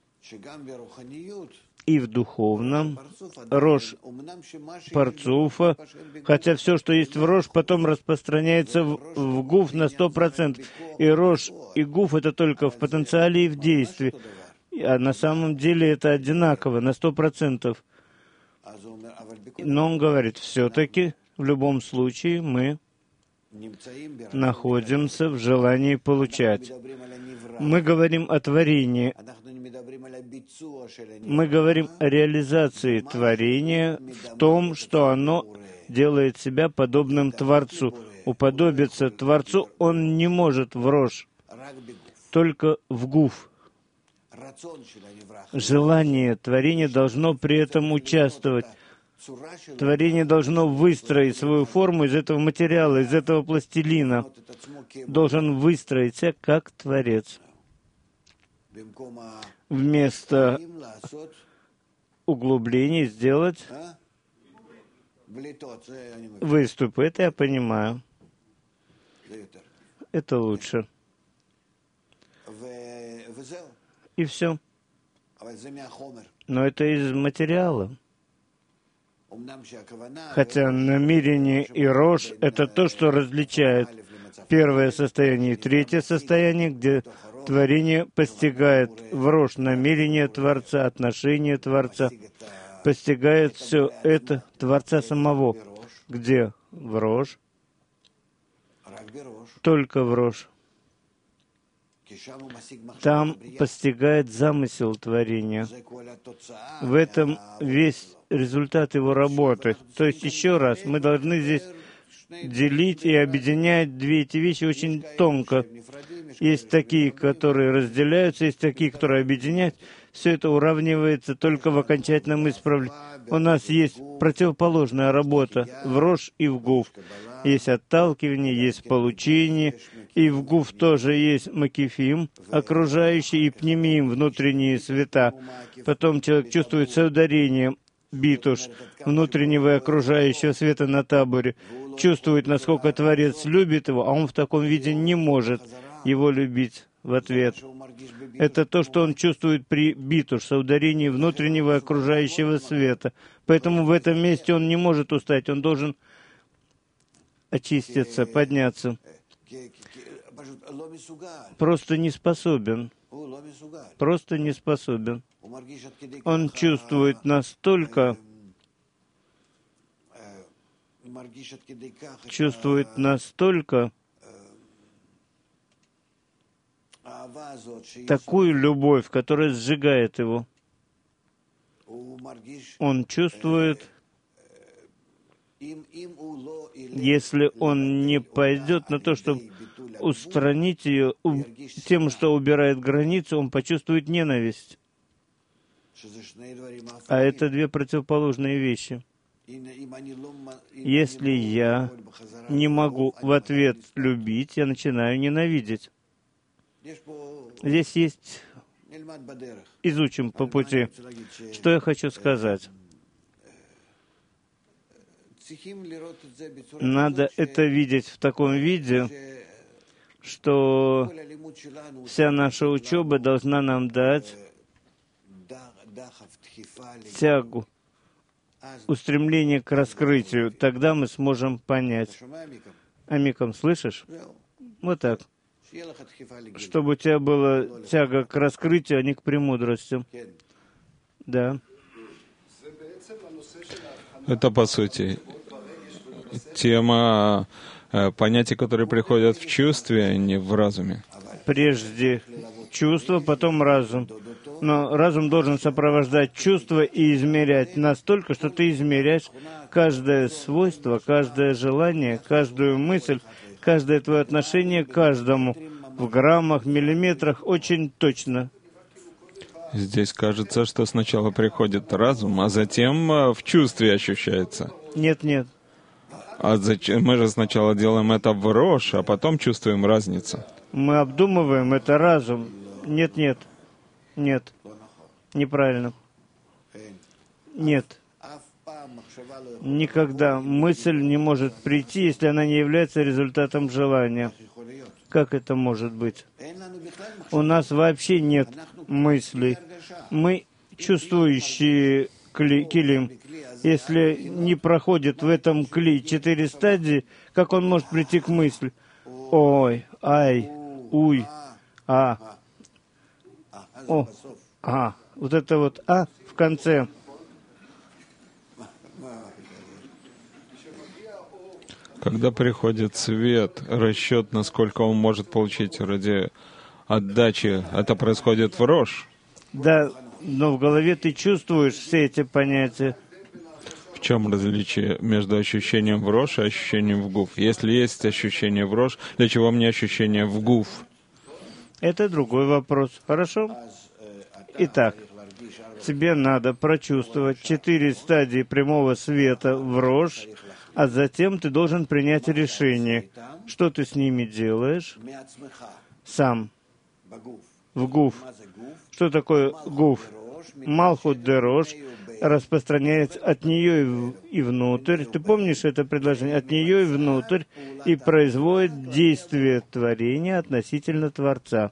И в духовном Рош парцуфа, хотя все, что есть в Рош, потом распространяется в Гуф на 100%. И Рош, и Гуф — это только в потенциале и в действии. А на самом деле это одинаково, на 100%. Но он говорит, все-таки, в любом случае, мы находимся в желании получать. Мы говорим о творении. Мы говорим о реализации творения в том, что оно делает себя подобным Творцу. Уподобиться Творцу он не может в Рош, только в Гуф. Желание творения должно при этом участвовать. Творение должно выстроить свою форму из этого материала, из этого пластилина. Должен выстроить себя как Творец. Вместо углублений сделать выступы. Это я понимаю. Это лучше. И все. Но это из материала. Хотя намерение и Рош — это то, что различает первое состояние и третье состояние, где творение постигает в Рош намерение Творца, отношение Творца, постигает все это Творца самого, где в Рош, только в Рош. Там постигает замысел творения. В этом весь результат его работы. То есть, еще раз, мы должны здесь делить и объединять две эти вещи очень тонко. Есть такие, которые разделяются, есть такие, которые объединяют. Все это уравнивается только в окончательном исправлении. У нас есть противоположная работа в Рош и в Гуф. Есть отталкивание, есть получение, и в Гуф тоже есть макифим, окружающий, и пнемиим, внутренние света. Потом человек чувствует соударение, битуш, внутреннего и окружающего света на таборе, чувствует, насколько Творец любит его, а он в таком виде не может его любить в ответ. Это то, что он чувствует при битуш, соударении внутреннего и окружающего света. Поэтому в этом месте он не может устать, он должен очиститься, подняться. Просто не способен. Просто не способен. Он чувствует настолько, такую любовь, которая сжигает его. Он чувствует, если он не пойдет на то, чтобы устранить ее тем, что убирает границу, он почувствует ненависть. А это две противоположные вещи. Если я не могу в ответ любить, я начинаю ненавидеть. Здесь есть... Изучим по пути. Что я хочу сказать? Надо это видеть в таком виде, что вся наша учеба должна нам дать тягу, устремление к раскрытию. Тогда мы сможем понять. Амикам, слышишь? Вот так. Чтобы у тебя была тяга к раскрытию, а не к премудрости. Да. Это, по сути, тема понятий, которые приходят в чувстве, а не в разуме. Прежде чувство, потом разум. Но разум должен сопровождать чувство и измерять настолько, что ты измеряешь каждое свойство, каждое желание, каждую мысль, каждое твое отношение к каждому в граммах, миллиметрах очень точно. Здесь кажется, что сначала приходит разум, а затем в чувстве ощущается. Нет. А зачем? Мы же сначала делаем это в Рош, а потом чувствуем разницу. Мы обдумываем, это разум. Нет. Неправильно. Нет. Никогда мысль не может прийти, если она не является результатом желания. Как это может быть? У нас вообще нет мыслей. Мы чувствующие килим. Если не проходит в этом кли 4 стадии, как он может прийти к мысли? Ой, ай, уй, а. О, а. Вот это вот а в конце. Когда приходит свет, расчет, насколько он может получить ради отдачи, это происходит в Рош. Да, но в голове ты чувствуешь все эти понятия. В чем различие между ощущением в Рош и ощущением в Гуф? Если есть ощущение в Рош, для чего мне ощущение в Гуф? Это другой вопрос. Хорошо? Итак, тебе надо прочувствовать 4 стадии прямого света в Рош, а затем ты должен принять решение, что ты с ними делаешь сам в Гуф. Что такое Гуф? Малхут де Рош распространяется от нее и внутрь. Ты помнишь это предложение? От нее и внутрь, и производит действие творения относительно Творца.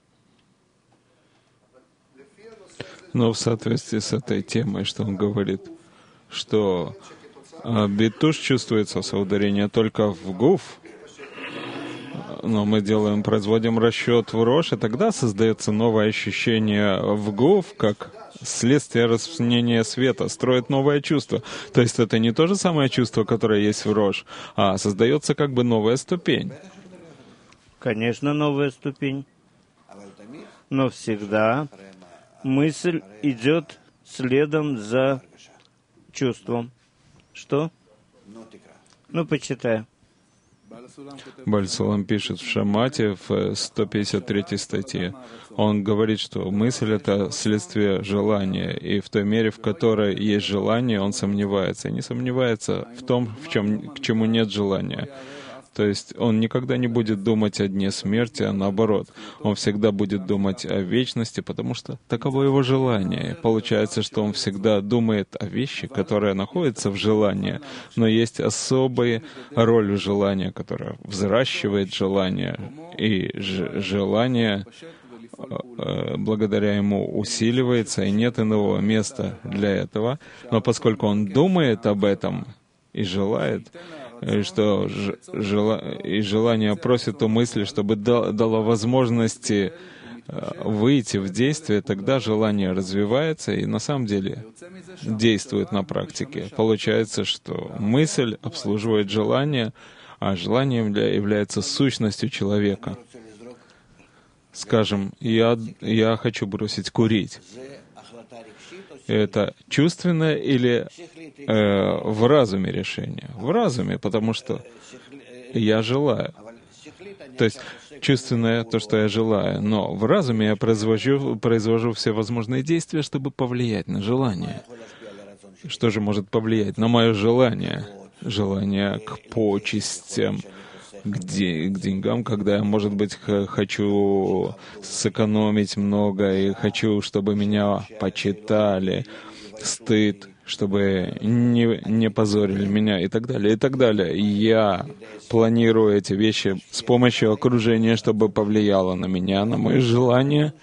Но в соответствии с этой темой, что он говорит, что битуш чувствуется соударение только в Гуф, но мы производим расчет в Рош, и тогда создается новое ощущение в Гуф, как следствие распространения света, строит новое чувство. То есть это не то же самое чувство, которое есть в Рош, а создается как бы новая ступень. Конечно, новая ступень. Но всегда мысль идет следом за чувством. Что? Ну, почитай. Бальсулам пишет в Шамате, в 153 статье. Он говорит, что мысль — это следствие желания, и в той мере, в которой есть желание, он сомневается. И не сомневается в том, к чему нет желания. То есть он никогда не будет думать о дне смерти, а наоборот. Он всегда будет думать о вечности, потому что таково его желание. Получается, что он всегда думает о вещи, которая находится в желании, но есть особая роль у желания, которая взращивает желание, и желание благодаря ему усиливается, и нет иного места для этого. Но поскольку он думает об этом и желает, и желание просит у мысли, чтобы дало возможности выйти в действие, тогда желание развивается и на самом деле действует на практике. Получается, что мысль обслуживает желание, а желанием является сущностью человека. Скажем, я хочу бросить курить. Это чувственное или в разуме решение? В разуме, потому что я желаю. То есть чувственное — то, что я желаю, но в разуме я произвожу все возможные действия, чтобы повлиять на желание. Что же может повлиять на мое желание? Желание к почестям, к деньгам, когда я, может быть, хочу сэкономить много и хочу, чтобы меня почитали, стыд, чтобы не позорили меня и так далее, и так далее. Я планирую эти вещи с помощью окружения, чтобы повлияло на меня, на мои желания.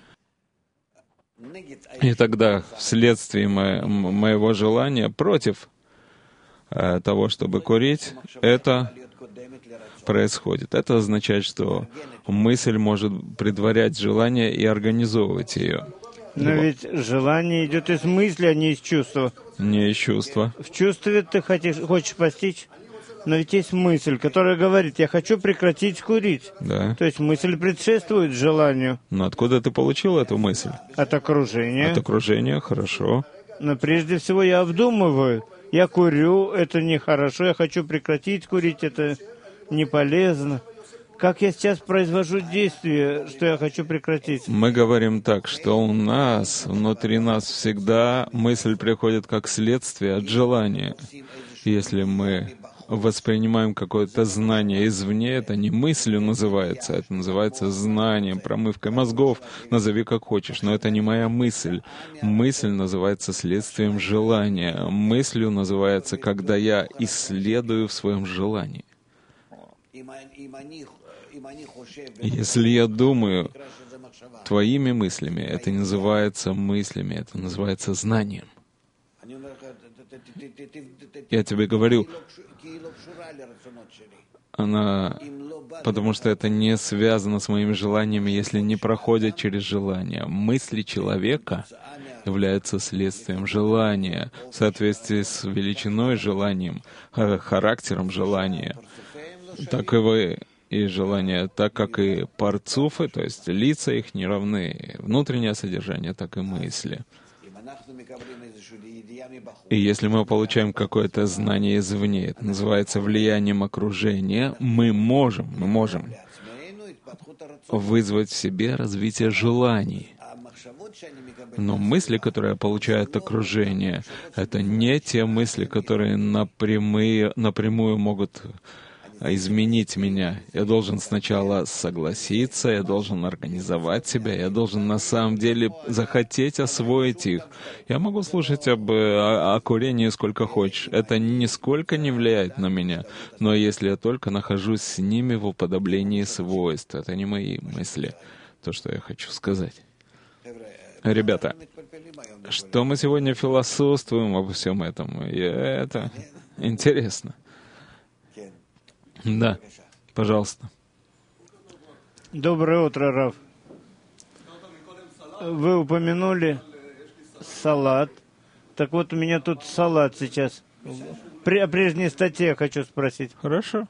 И тогда вследствие моего желания против того, чтобы курить, это происходит. Это означает, что мысль может предварять желание и организовывать ее. Но ведь желание идет из мысли, а не из чувства. Не из чувства. В чувстве ты хочешь постичь, но ведь есть мысль, которая говорит: я хочу прекратить курить. Да. То есть мысль предшествует желанию. Но откуда ты получил эту мысль? От окружения. От окружения, хорошо. Но прежде всего я обдумываю. Я курю, это нехорошо, я хочу прекратить курить, это не полезно. Как я сейчас произвожу действие, что я хочу прекратить? Мы говорим так, что у нас, внутри нас всегда мысль приходит как следствие от желания. Если мы воспринимаем какое-то знание извне, это не мыслью называется, это называется знанием, промывкой мозгов, назови как хочешь, но это не моя мысль. Мысль называется следствием желания. Мыслью называется, когда я исследую в своем желании. Если я думаю твоими мыслями, это не называется мыслями, это называется знанием. Я тебе говорю, потому что это не связано с моими желаниями, если не проходит через желание. Мысли человека являются следствием желания, в соответствии с величиной желанием, характером желания. и желания, так как и парцуфы, то есть лица их не равны, внутреннее содержание, так и мысли. И если мы получаем какое-то знание извне, это называется влиянием окружения, мы можем вызвать в себе развитие желаний. Но мысли, которые я получаю от окружения, это не те мысли, которые напрямую могут изменить меня. Я должен сначала согласиться, я должен организовать себя, я должен на самом деле захотеть освоить их. Я могу слушать о курении сколько хочешь. Это нисколько не влияет на меня. Но если я только нахожусь с ними в уподоблении свойств, это не мои мысли, то, что я хочу сказать. Ребята, что мы сегодня философствуем обо всем этом? Это интересно. Да, пожалуйста. Доброе утро, Рав. Вы упомянули салат. Так вот, у меня тут салат сейчас. О прежней статье я хочу спросить. Хорошо.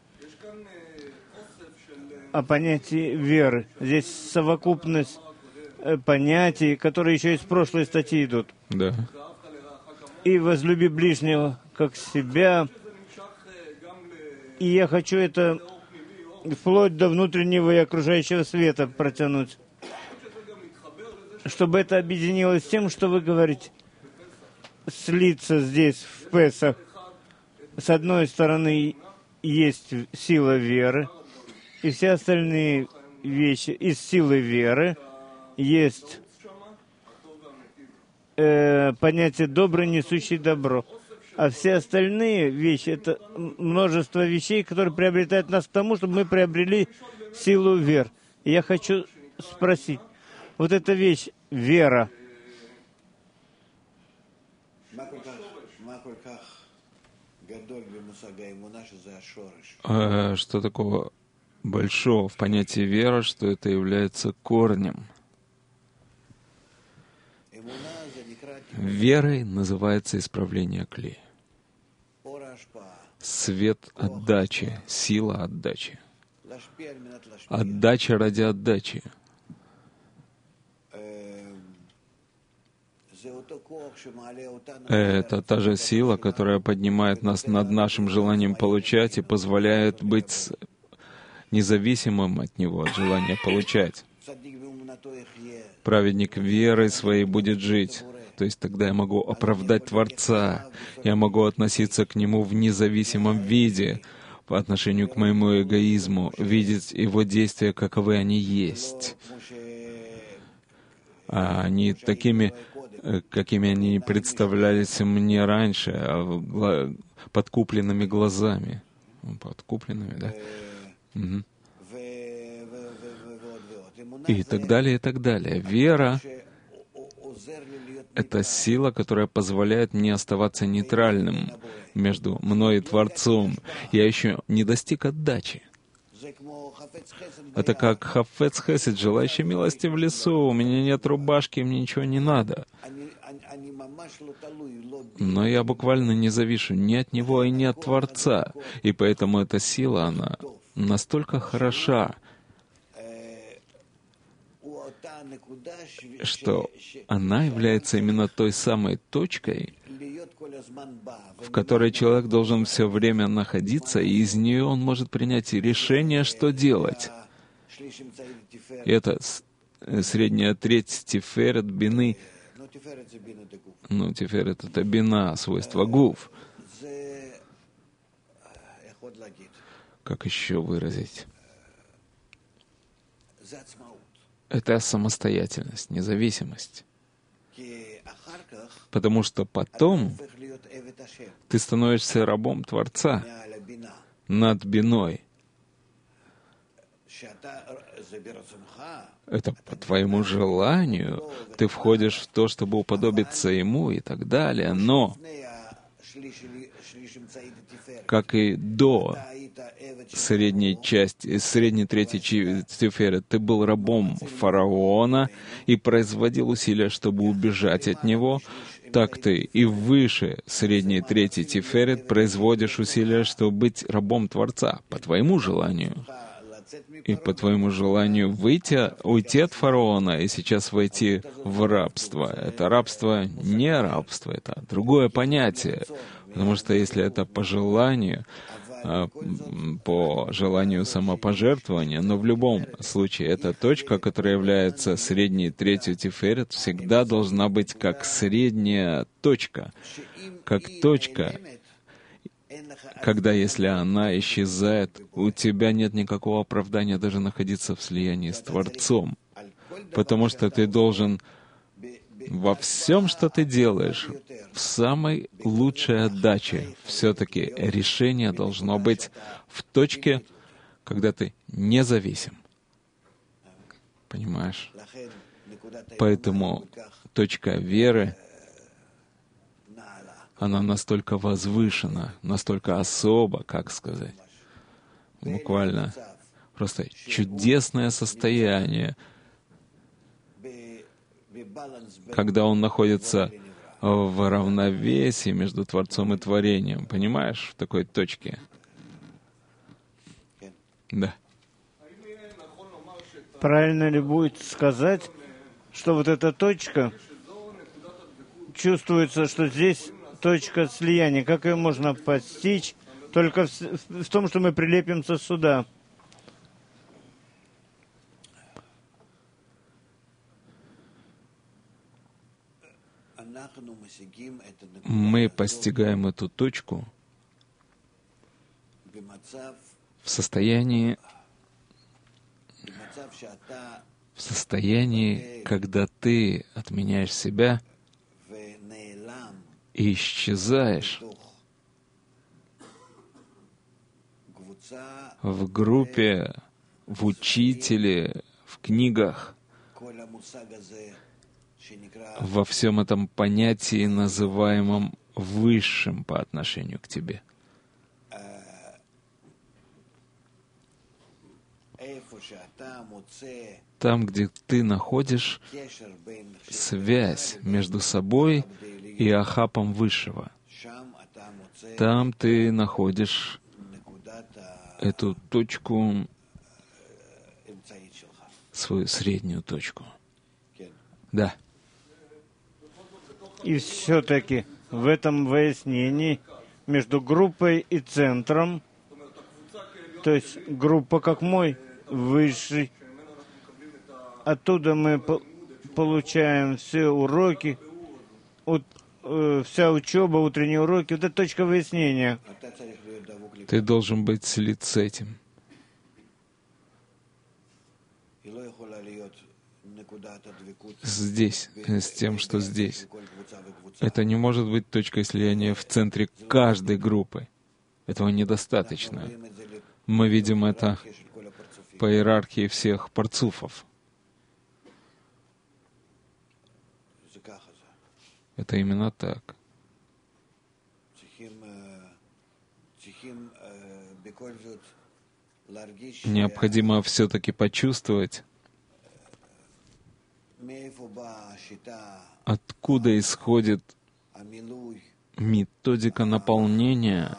О понятии веры. Здесь совокупность понятий, которые еще из прошлой статьи идут. Да. И возлюби ближнего как себя. И я хочу это вплоть до внутреннего и окружающего света протянуть. Чтобы это объединилось с тем, что вы говорите. Слиться здесь, в Песах. С одной стороны, есть сила веры, и все остальные вещи из силы веры. Есть понятие «добрый, несущий добро». А все остальные вещи — это множество вещей, которые приобретают нас к тому, чтобы мы приобрели силу веры. И я хочу спросить, вот эта вещь — вера. Что такого большого в понятии вера, что это является корнем? Верой называется исправление кли. Свет отдачи, сила отдачи. Отдача ради отдачи. Это та же сила, которая поднимает нас над нашим желанием получать и позволяет быть независимым от него, от желания получать. Праведник верой своей будет жить. То есть тогда я могу оправдать Творца, я могу относиться к Нему в независимом виде, по отношению к моему эгоизму, видеть Его действия, каковы они есть. А не такими, какими они представлялись мне раньше, подкупленными глазами. Подкупленными, да? Угу. И так далее, и так далее. Вера — это сила, которая позволяет мне оставаться нейтральным между мной и Творцом. Я еще не достиг отдачи. Это как хафец хесед, желающий милости в лесу. У меня нет рубашки, мне ничего не надо. Но я буквально не завишу ни от него и ни от Творца. И поэтому эта сила, она настолько хороша, что она является именно той самой точкой, в которой человек должен все время находиться, и из нее он может принять решение, что делать. И это средняя треть тиферет бины. Ну, тиферет — это бина, свойство гуф. Как еще выразить? Это самостоятельность, независимость. Потому что потом ты становишься рабом Творца над биной. Это по твоему желанию. Ты входишь в то, чтобы уподобиться Ему и так далее. Но, как и до средней трети Тиферет, ты был рабом фараона и производил усилия, чтобы убежать от него, так ты и выше средней трети Тиферет производишь усилия, чтобы быть рабом Творца, по твоему желанию. и по твоему желанию уйти от фараона и сейчас войти в рабство. Это рабство не рабство, это другое понятие. Потому что если это по желанию самопожертвования, но в любом случае эта точка, которая является средней третью Тиферет, всегда должна быть как средняя точка, как точка, когда, если она исчезает, у тебя нет никакого оправдания даже находиться в слиянии с Творцом. Потому что ты должен во всем, что ты делаешь, в самой лучшей отдаче, все-таки решение должно быть в точке, когда ты независим. Понимаешь? Поэтому точка веры, она настолько возвышена, настолько особа, как сказать, буквально просто чудесное состояние, когда он находится в равновесии между Творцом и Творением. Понимаешь, в такой точке? Да. Правильно ли будет сказать, что вот эта точка, чувствуется, что здесь точка слияния? Как ее можно постичь? Только в том, что мы прилепимся сюда. Мы постигаем эту точку в состоянии, когда ты отменяешь себя и исчезаешь в группе, в учителе, в книгах, во всем этом понятии, называемом высшим по отношению к тебе. Там, где ты находишь связь между собой и Ахапом Высшего, там ты находишь эту точку, свою среднюю точку. Да. И все-таки в этом выяснении между группой и центром, то есть группа как мой, высший, оттуда мы получаем все уроки, вся учеба, утренние уроки, вот это точка выяснения. Ты должен быть слит с этим. Здесь, с тем, что здесь. Это не может быть точкой слияния в центре каждой группы. Этого недостаточно. Мы видим это по иерархии всех парцуфов. Это именно так. Необходимо все-таки почувствовать, откуда исходит методика наполнения,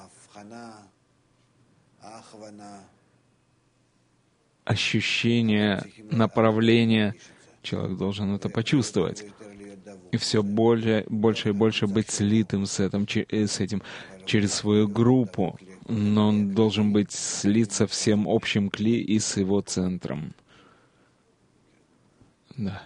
ощущение, направление. Человек должен это почувствовать. И все больше и больше быть слитым с этим через свою группу. Но он должен быть слит со всем общим кли и с его центром. Да.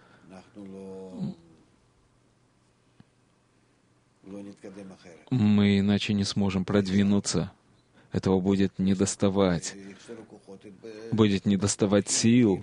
Мы иначе не сможем продвинуться. Этого будет недоставать. Будет недоставать сил.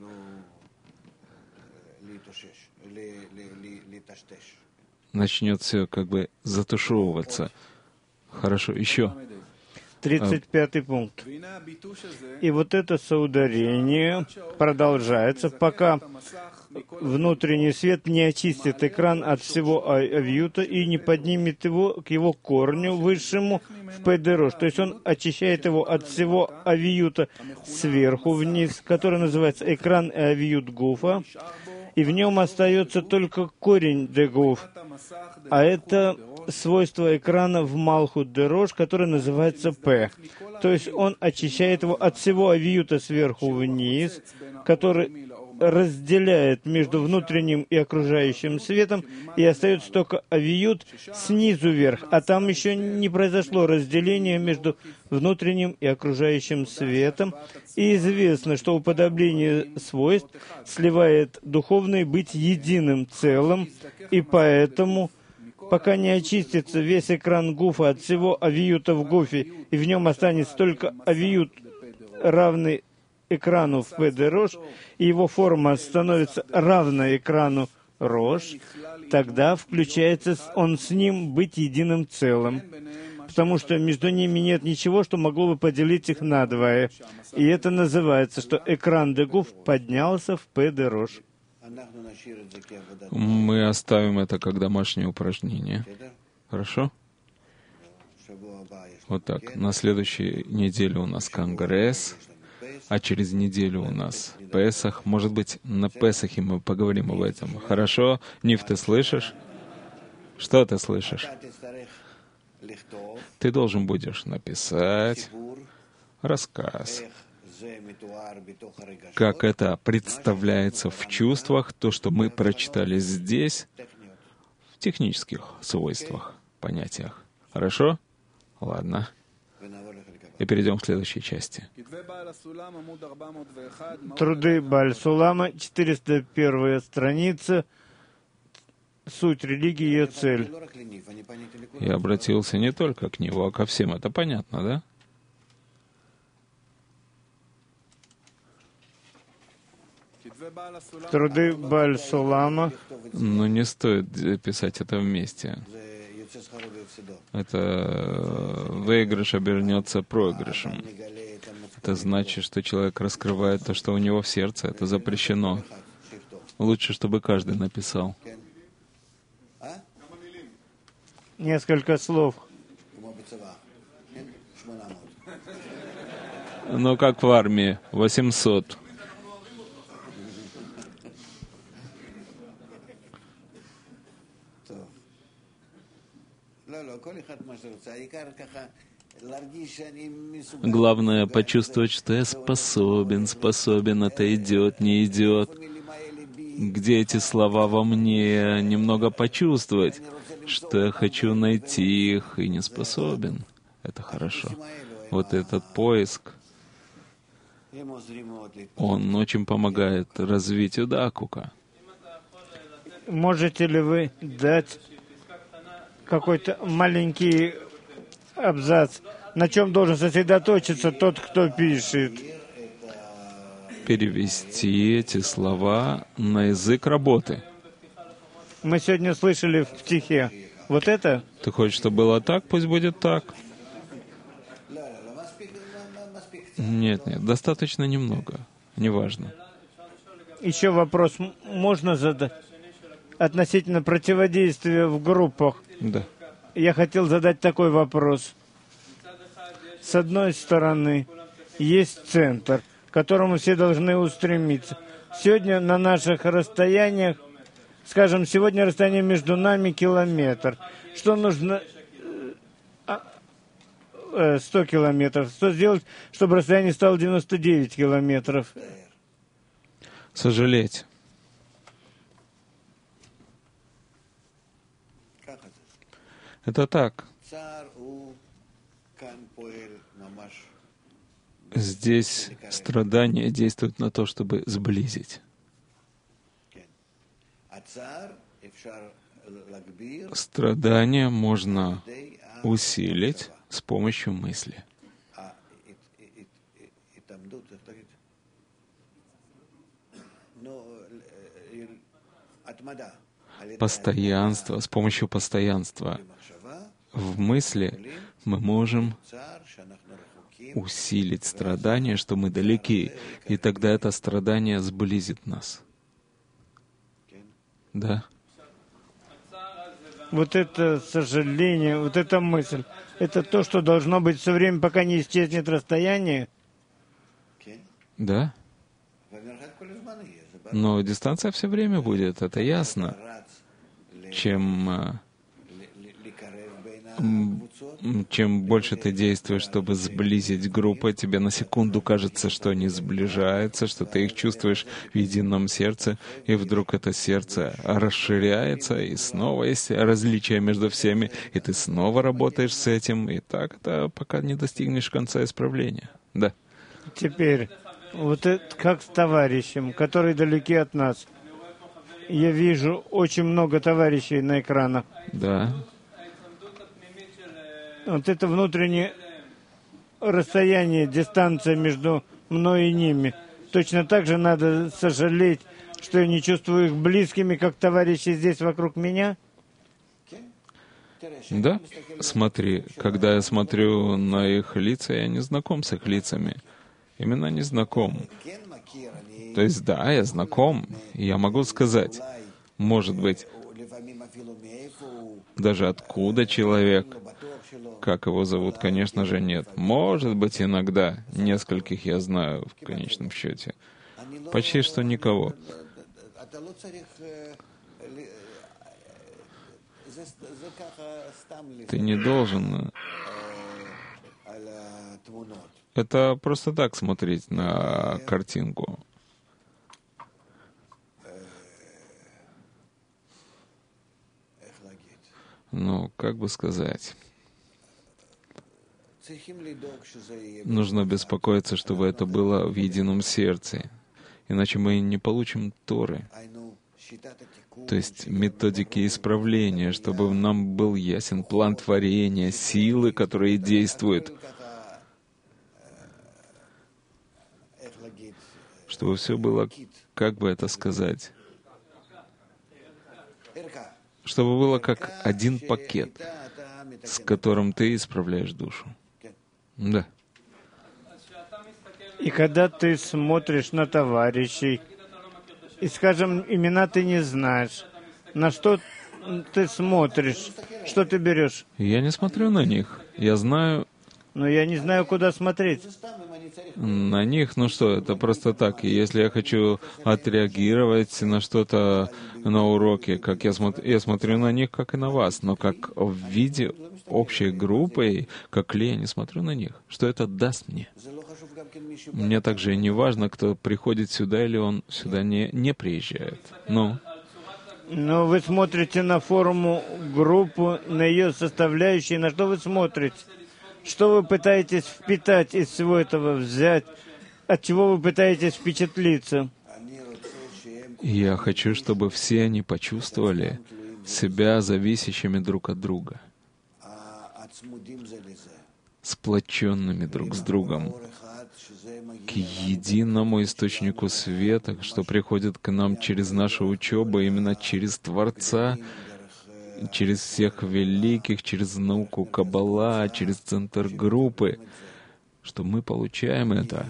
Начнет все как бы затушевываться. Хорошо, еще. 35-й пункт. И вот это соударение продолжается, пока внутренний свет не очистит экран от всего авиюта и не поднимет его к его корню высшему в Пайдерош. То есть он очищает его от всего авиюта сверху вниз, который называется экран авиют гуфа, и в нем остается только корень дегуф. А это свойство экрана в Малхут Дерош, которое называется П. То есть он очищает его от всего авиюта сверху вниз, который разделяет между внутренним и окружающим светом, и остается только авиют снизу вверх. А там еще не произошло разделение между внутренним и окружающим светом. И известно, что уподобление свойств сливает духовное быть единым целым, и поэтому, пока не очистится весь экран гуфа от всего авиюта в гуфе, и в нем останется только авиют, равный экрану в Педе Рош, и его форма становится равна экрану Рош, тогда включается он с ним быть единым целым, потому что между ними нет ничего, что могло бы поделить их надвое. И это называется, что экран Дегуф поднялся в Педе Рош. Мы оставим это как домашнее упражнение. Хорошо? Вот так. На следующей неделе у нас конгресс, а через неделю у нас Песах. Может быть, на Песахе мы поговорим об этом. Хорошо? Ниф, ты слышишь? Что ты слышишь? Ты должен будешь написать рассказ, как это представляется в чувствах, то, что мы прочитали здесь, в технических свойствах, понятиях. Хорошо? Ладно. И перейдем к следующей части. Труды Бааль-Сулама, 401 страница. Суть религии и ее цель. Я обратился не только к Ниву, а ко всем. Это понятно, да? Труды Бааль-Сулама. Но не стоит писать это вместе. Это выигрыш обернется проигрышем. Это значит, что человек раскрывает то, что у него в сердце. Это запрещено. Лучше, чтобы каждый написал. Несколько слов. Но как в армии, 800. Главное почувствовать, что я способен, это идет, не идет. Где эти слова во мне? Немного почувствовать, что я хочу найти их и не способен. Это хорошо. Вот этот поиск, он очень помогает развитию Дакука. Можете ли вы дать какой-то маленький абзац, на чем должен сосредоточиться тот, кто пишет? Перевести эти слова на язык работы. Мы сегодня слышали в стихе. Вот это? Ты хочешь, чтобы было так? Пусть будет так. Нет, достаточно немного. Неважно. Еще вопрос можно задать? Относительно противодействия в группах. Да. Я хотел задать такой вопрос. С одной стороны, есть центр, к которому все должны устремиться. Сегодня на наших расстояниях, скажем, сегодня расстояние между нами километр. Что нужно? 100 километров. Что сделать, чтобы расстояние стало 99 километров? Сожалеть. Это так. Здесь страдания действуют на то, чтобы сблизить. Страдания можно усилить с помощью мысли. Постоянство, с помощью постоянства в мысли мы можем усилить страдание, что мы далеки, и тогда это страдание сблизит нас. Да? Вот это сожаление, вот эта мысль, это то, что должно быть все время, пока не исчезнет расстояние? Да? Но дистанция все время будет, это ясно. Чем чем больше ты действуешь, чтобы сблизить группы, тебе на секунду кажется, что они сближаются, что ты их чувствуешь в едином сердце, и вдруг это сердце расширяется, и снова есть различия между всеми, и ты снова работаешь с этим, и так это пока не достигнешь конца исправления. Да. Теперь, вот это как с товарищем, которые далеки от нас. Я вижу очень много товарищей на экранах. Да. Вот это внутреннее расстояние, дистанция между мной и ними. Точно так же надо сожалеть, что я не чувствую их близкими, как товарищи здесь вокруг меня. Да. Смотри, когда я смотрю на их лица, я не знаком с их лицами. Именно не знаком. То есть, да, я знаком, и я могу сказать, может быть, даже откуда человек, как его зовут, конечно же, нет. Может быть, иногда нескольких я знаю в конечном счете. Почти что никого. Ты не должен... Это просто так смотреть на картинку. Ну, как бы сказать... Нужно беспокоиться, чтобы это было в едином сердце, иначе мы не получим Торы, то есть методики исправления, чтобы нам был ясен план творения, силы, которые действуют, чтобы все было, как бы это сказать, чтобы было как один пакет, с которым ты исправляешь душу. Да. И когда ты смотришь на товарищей, и, скажем, имена ты не знаешь, на что ты смотришь, что ты берешь? Я не смотрю на них. Я знаю... Но я не знаю, куда смотреть. На них, ну что, это просто так. И если я хочу отреагировать на что-то на уроке, как я смотрю на них, как и на вас, но как в виде общей группы, как ли я не смотрю на них. Что это даст мне? Мне также не важно, кто приходит сюда или он сюда не приезжает. Ну? Но вы смотрите на форму группу, на ее составляющие, на что вы смотрите? Что вы пытаетесь впитать из всего этого, взять? От чего вы пытаетесь впечатлиться? Я хочу, чтобы все они почувствовали себя зависящими друг от друга, сплоченными друг с другом, к единому источнику света, что приходит к нам через нашу учебу, именно через Творца, через всех великих, через науку Каббала, через центр группы, что мы получаем это.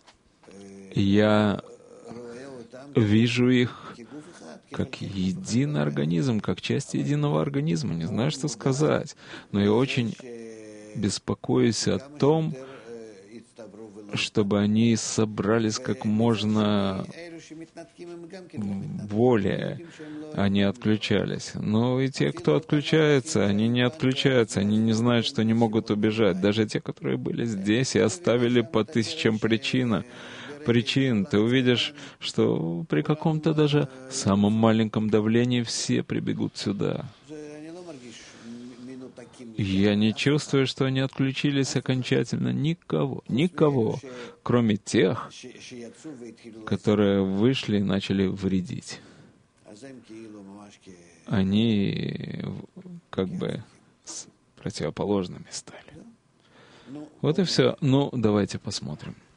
Я вижу их как единый организм, как часть единого организма. Не знаю, что сказать, но я очень беспокоюсь о том, чтобы они собрались как можно более, а не отключались. Но и те, кто отключается, они не отключаются, они не знают, что не могут убежать. Даже те, которые были здесь и оставили по тысячам причин, ты увидишь, что при каком-то даже самом маленьком давлении все прибегут сюда. Я не чувствую, что они отключились окончательно. Никого, кроме тех, которые вышли и начали вредить. Они как бы противоположными стали. Вот и все. Ну, давайте посмотрим.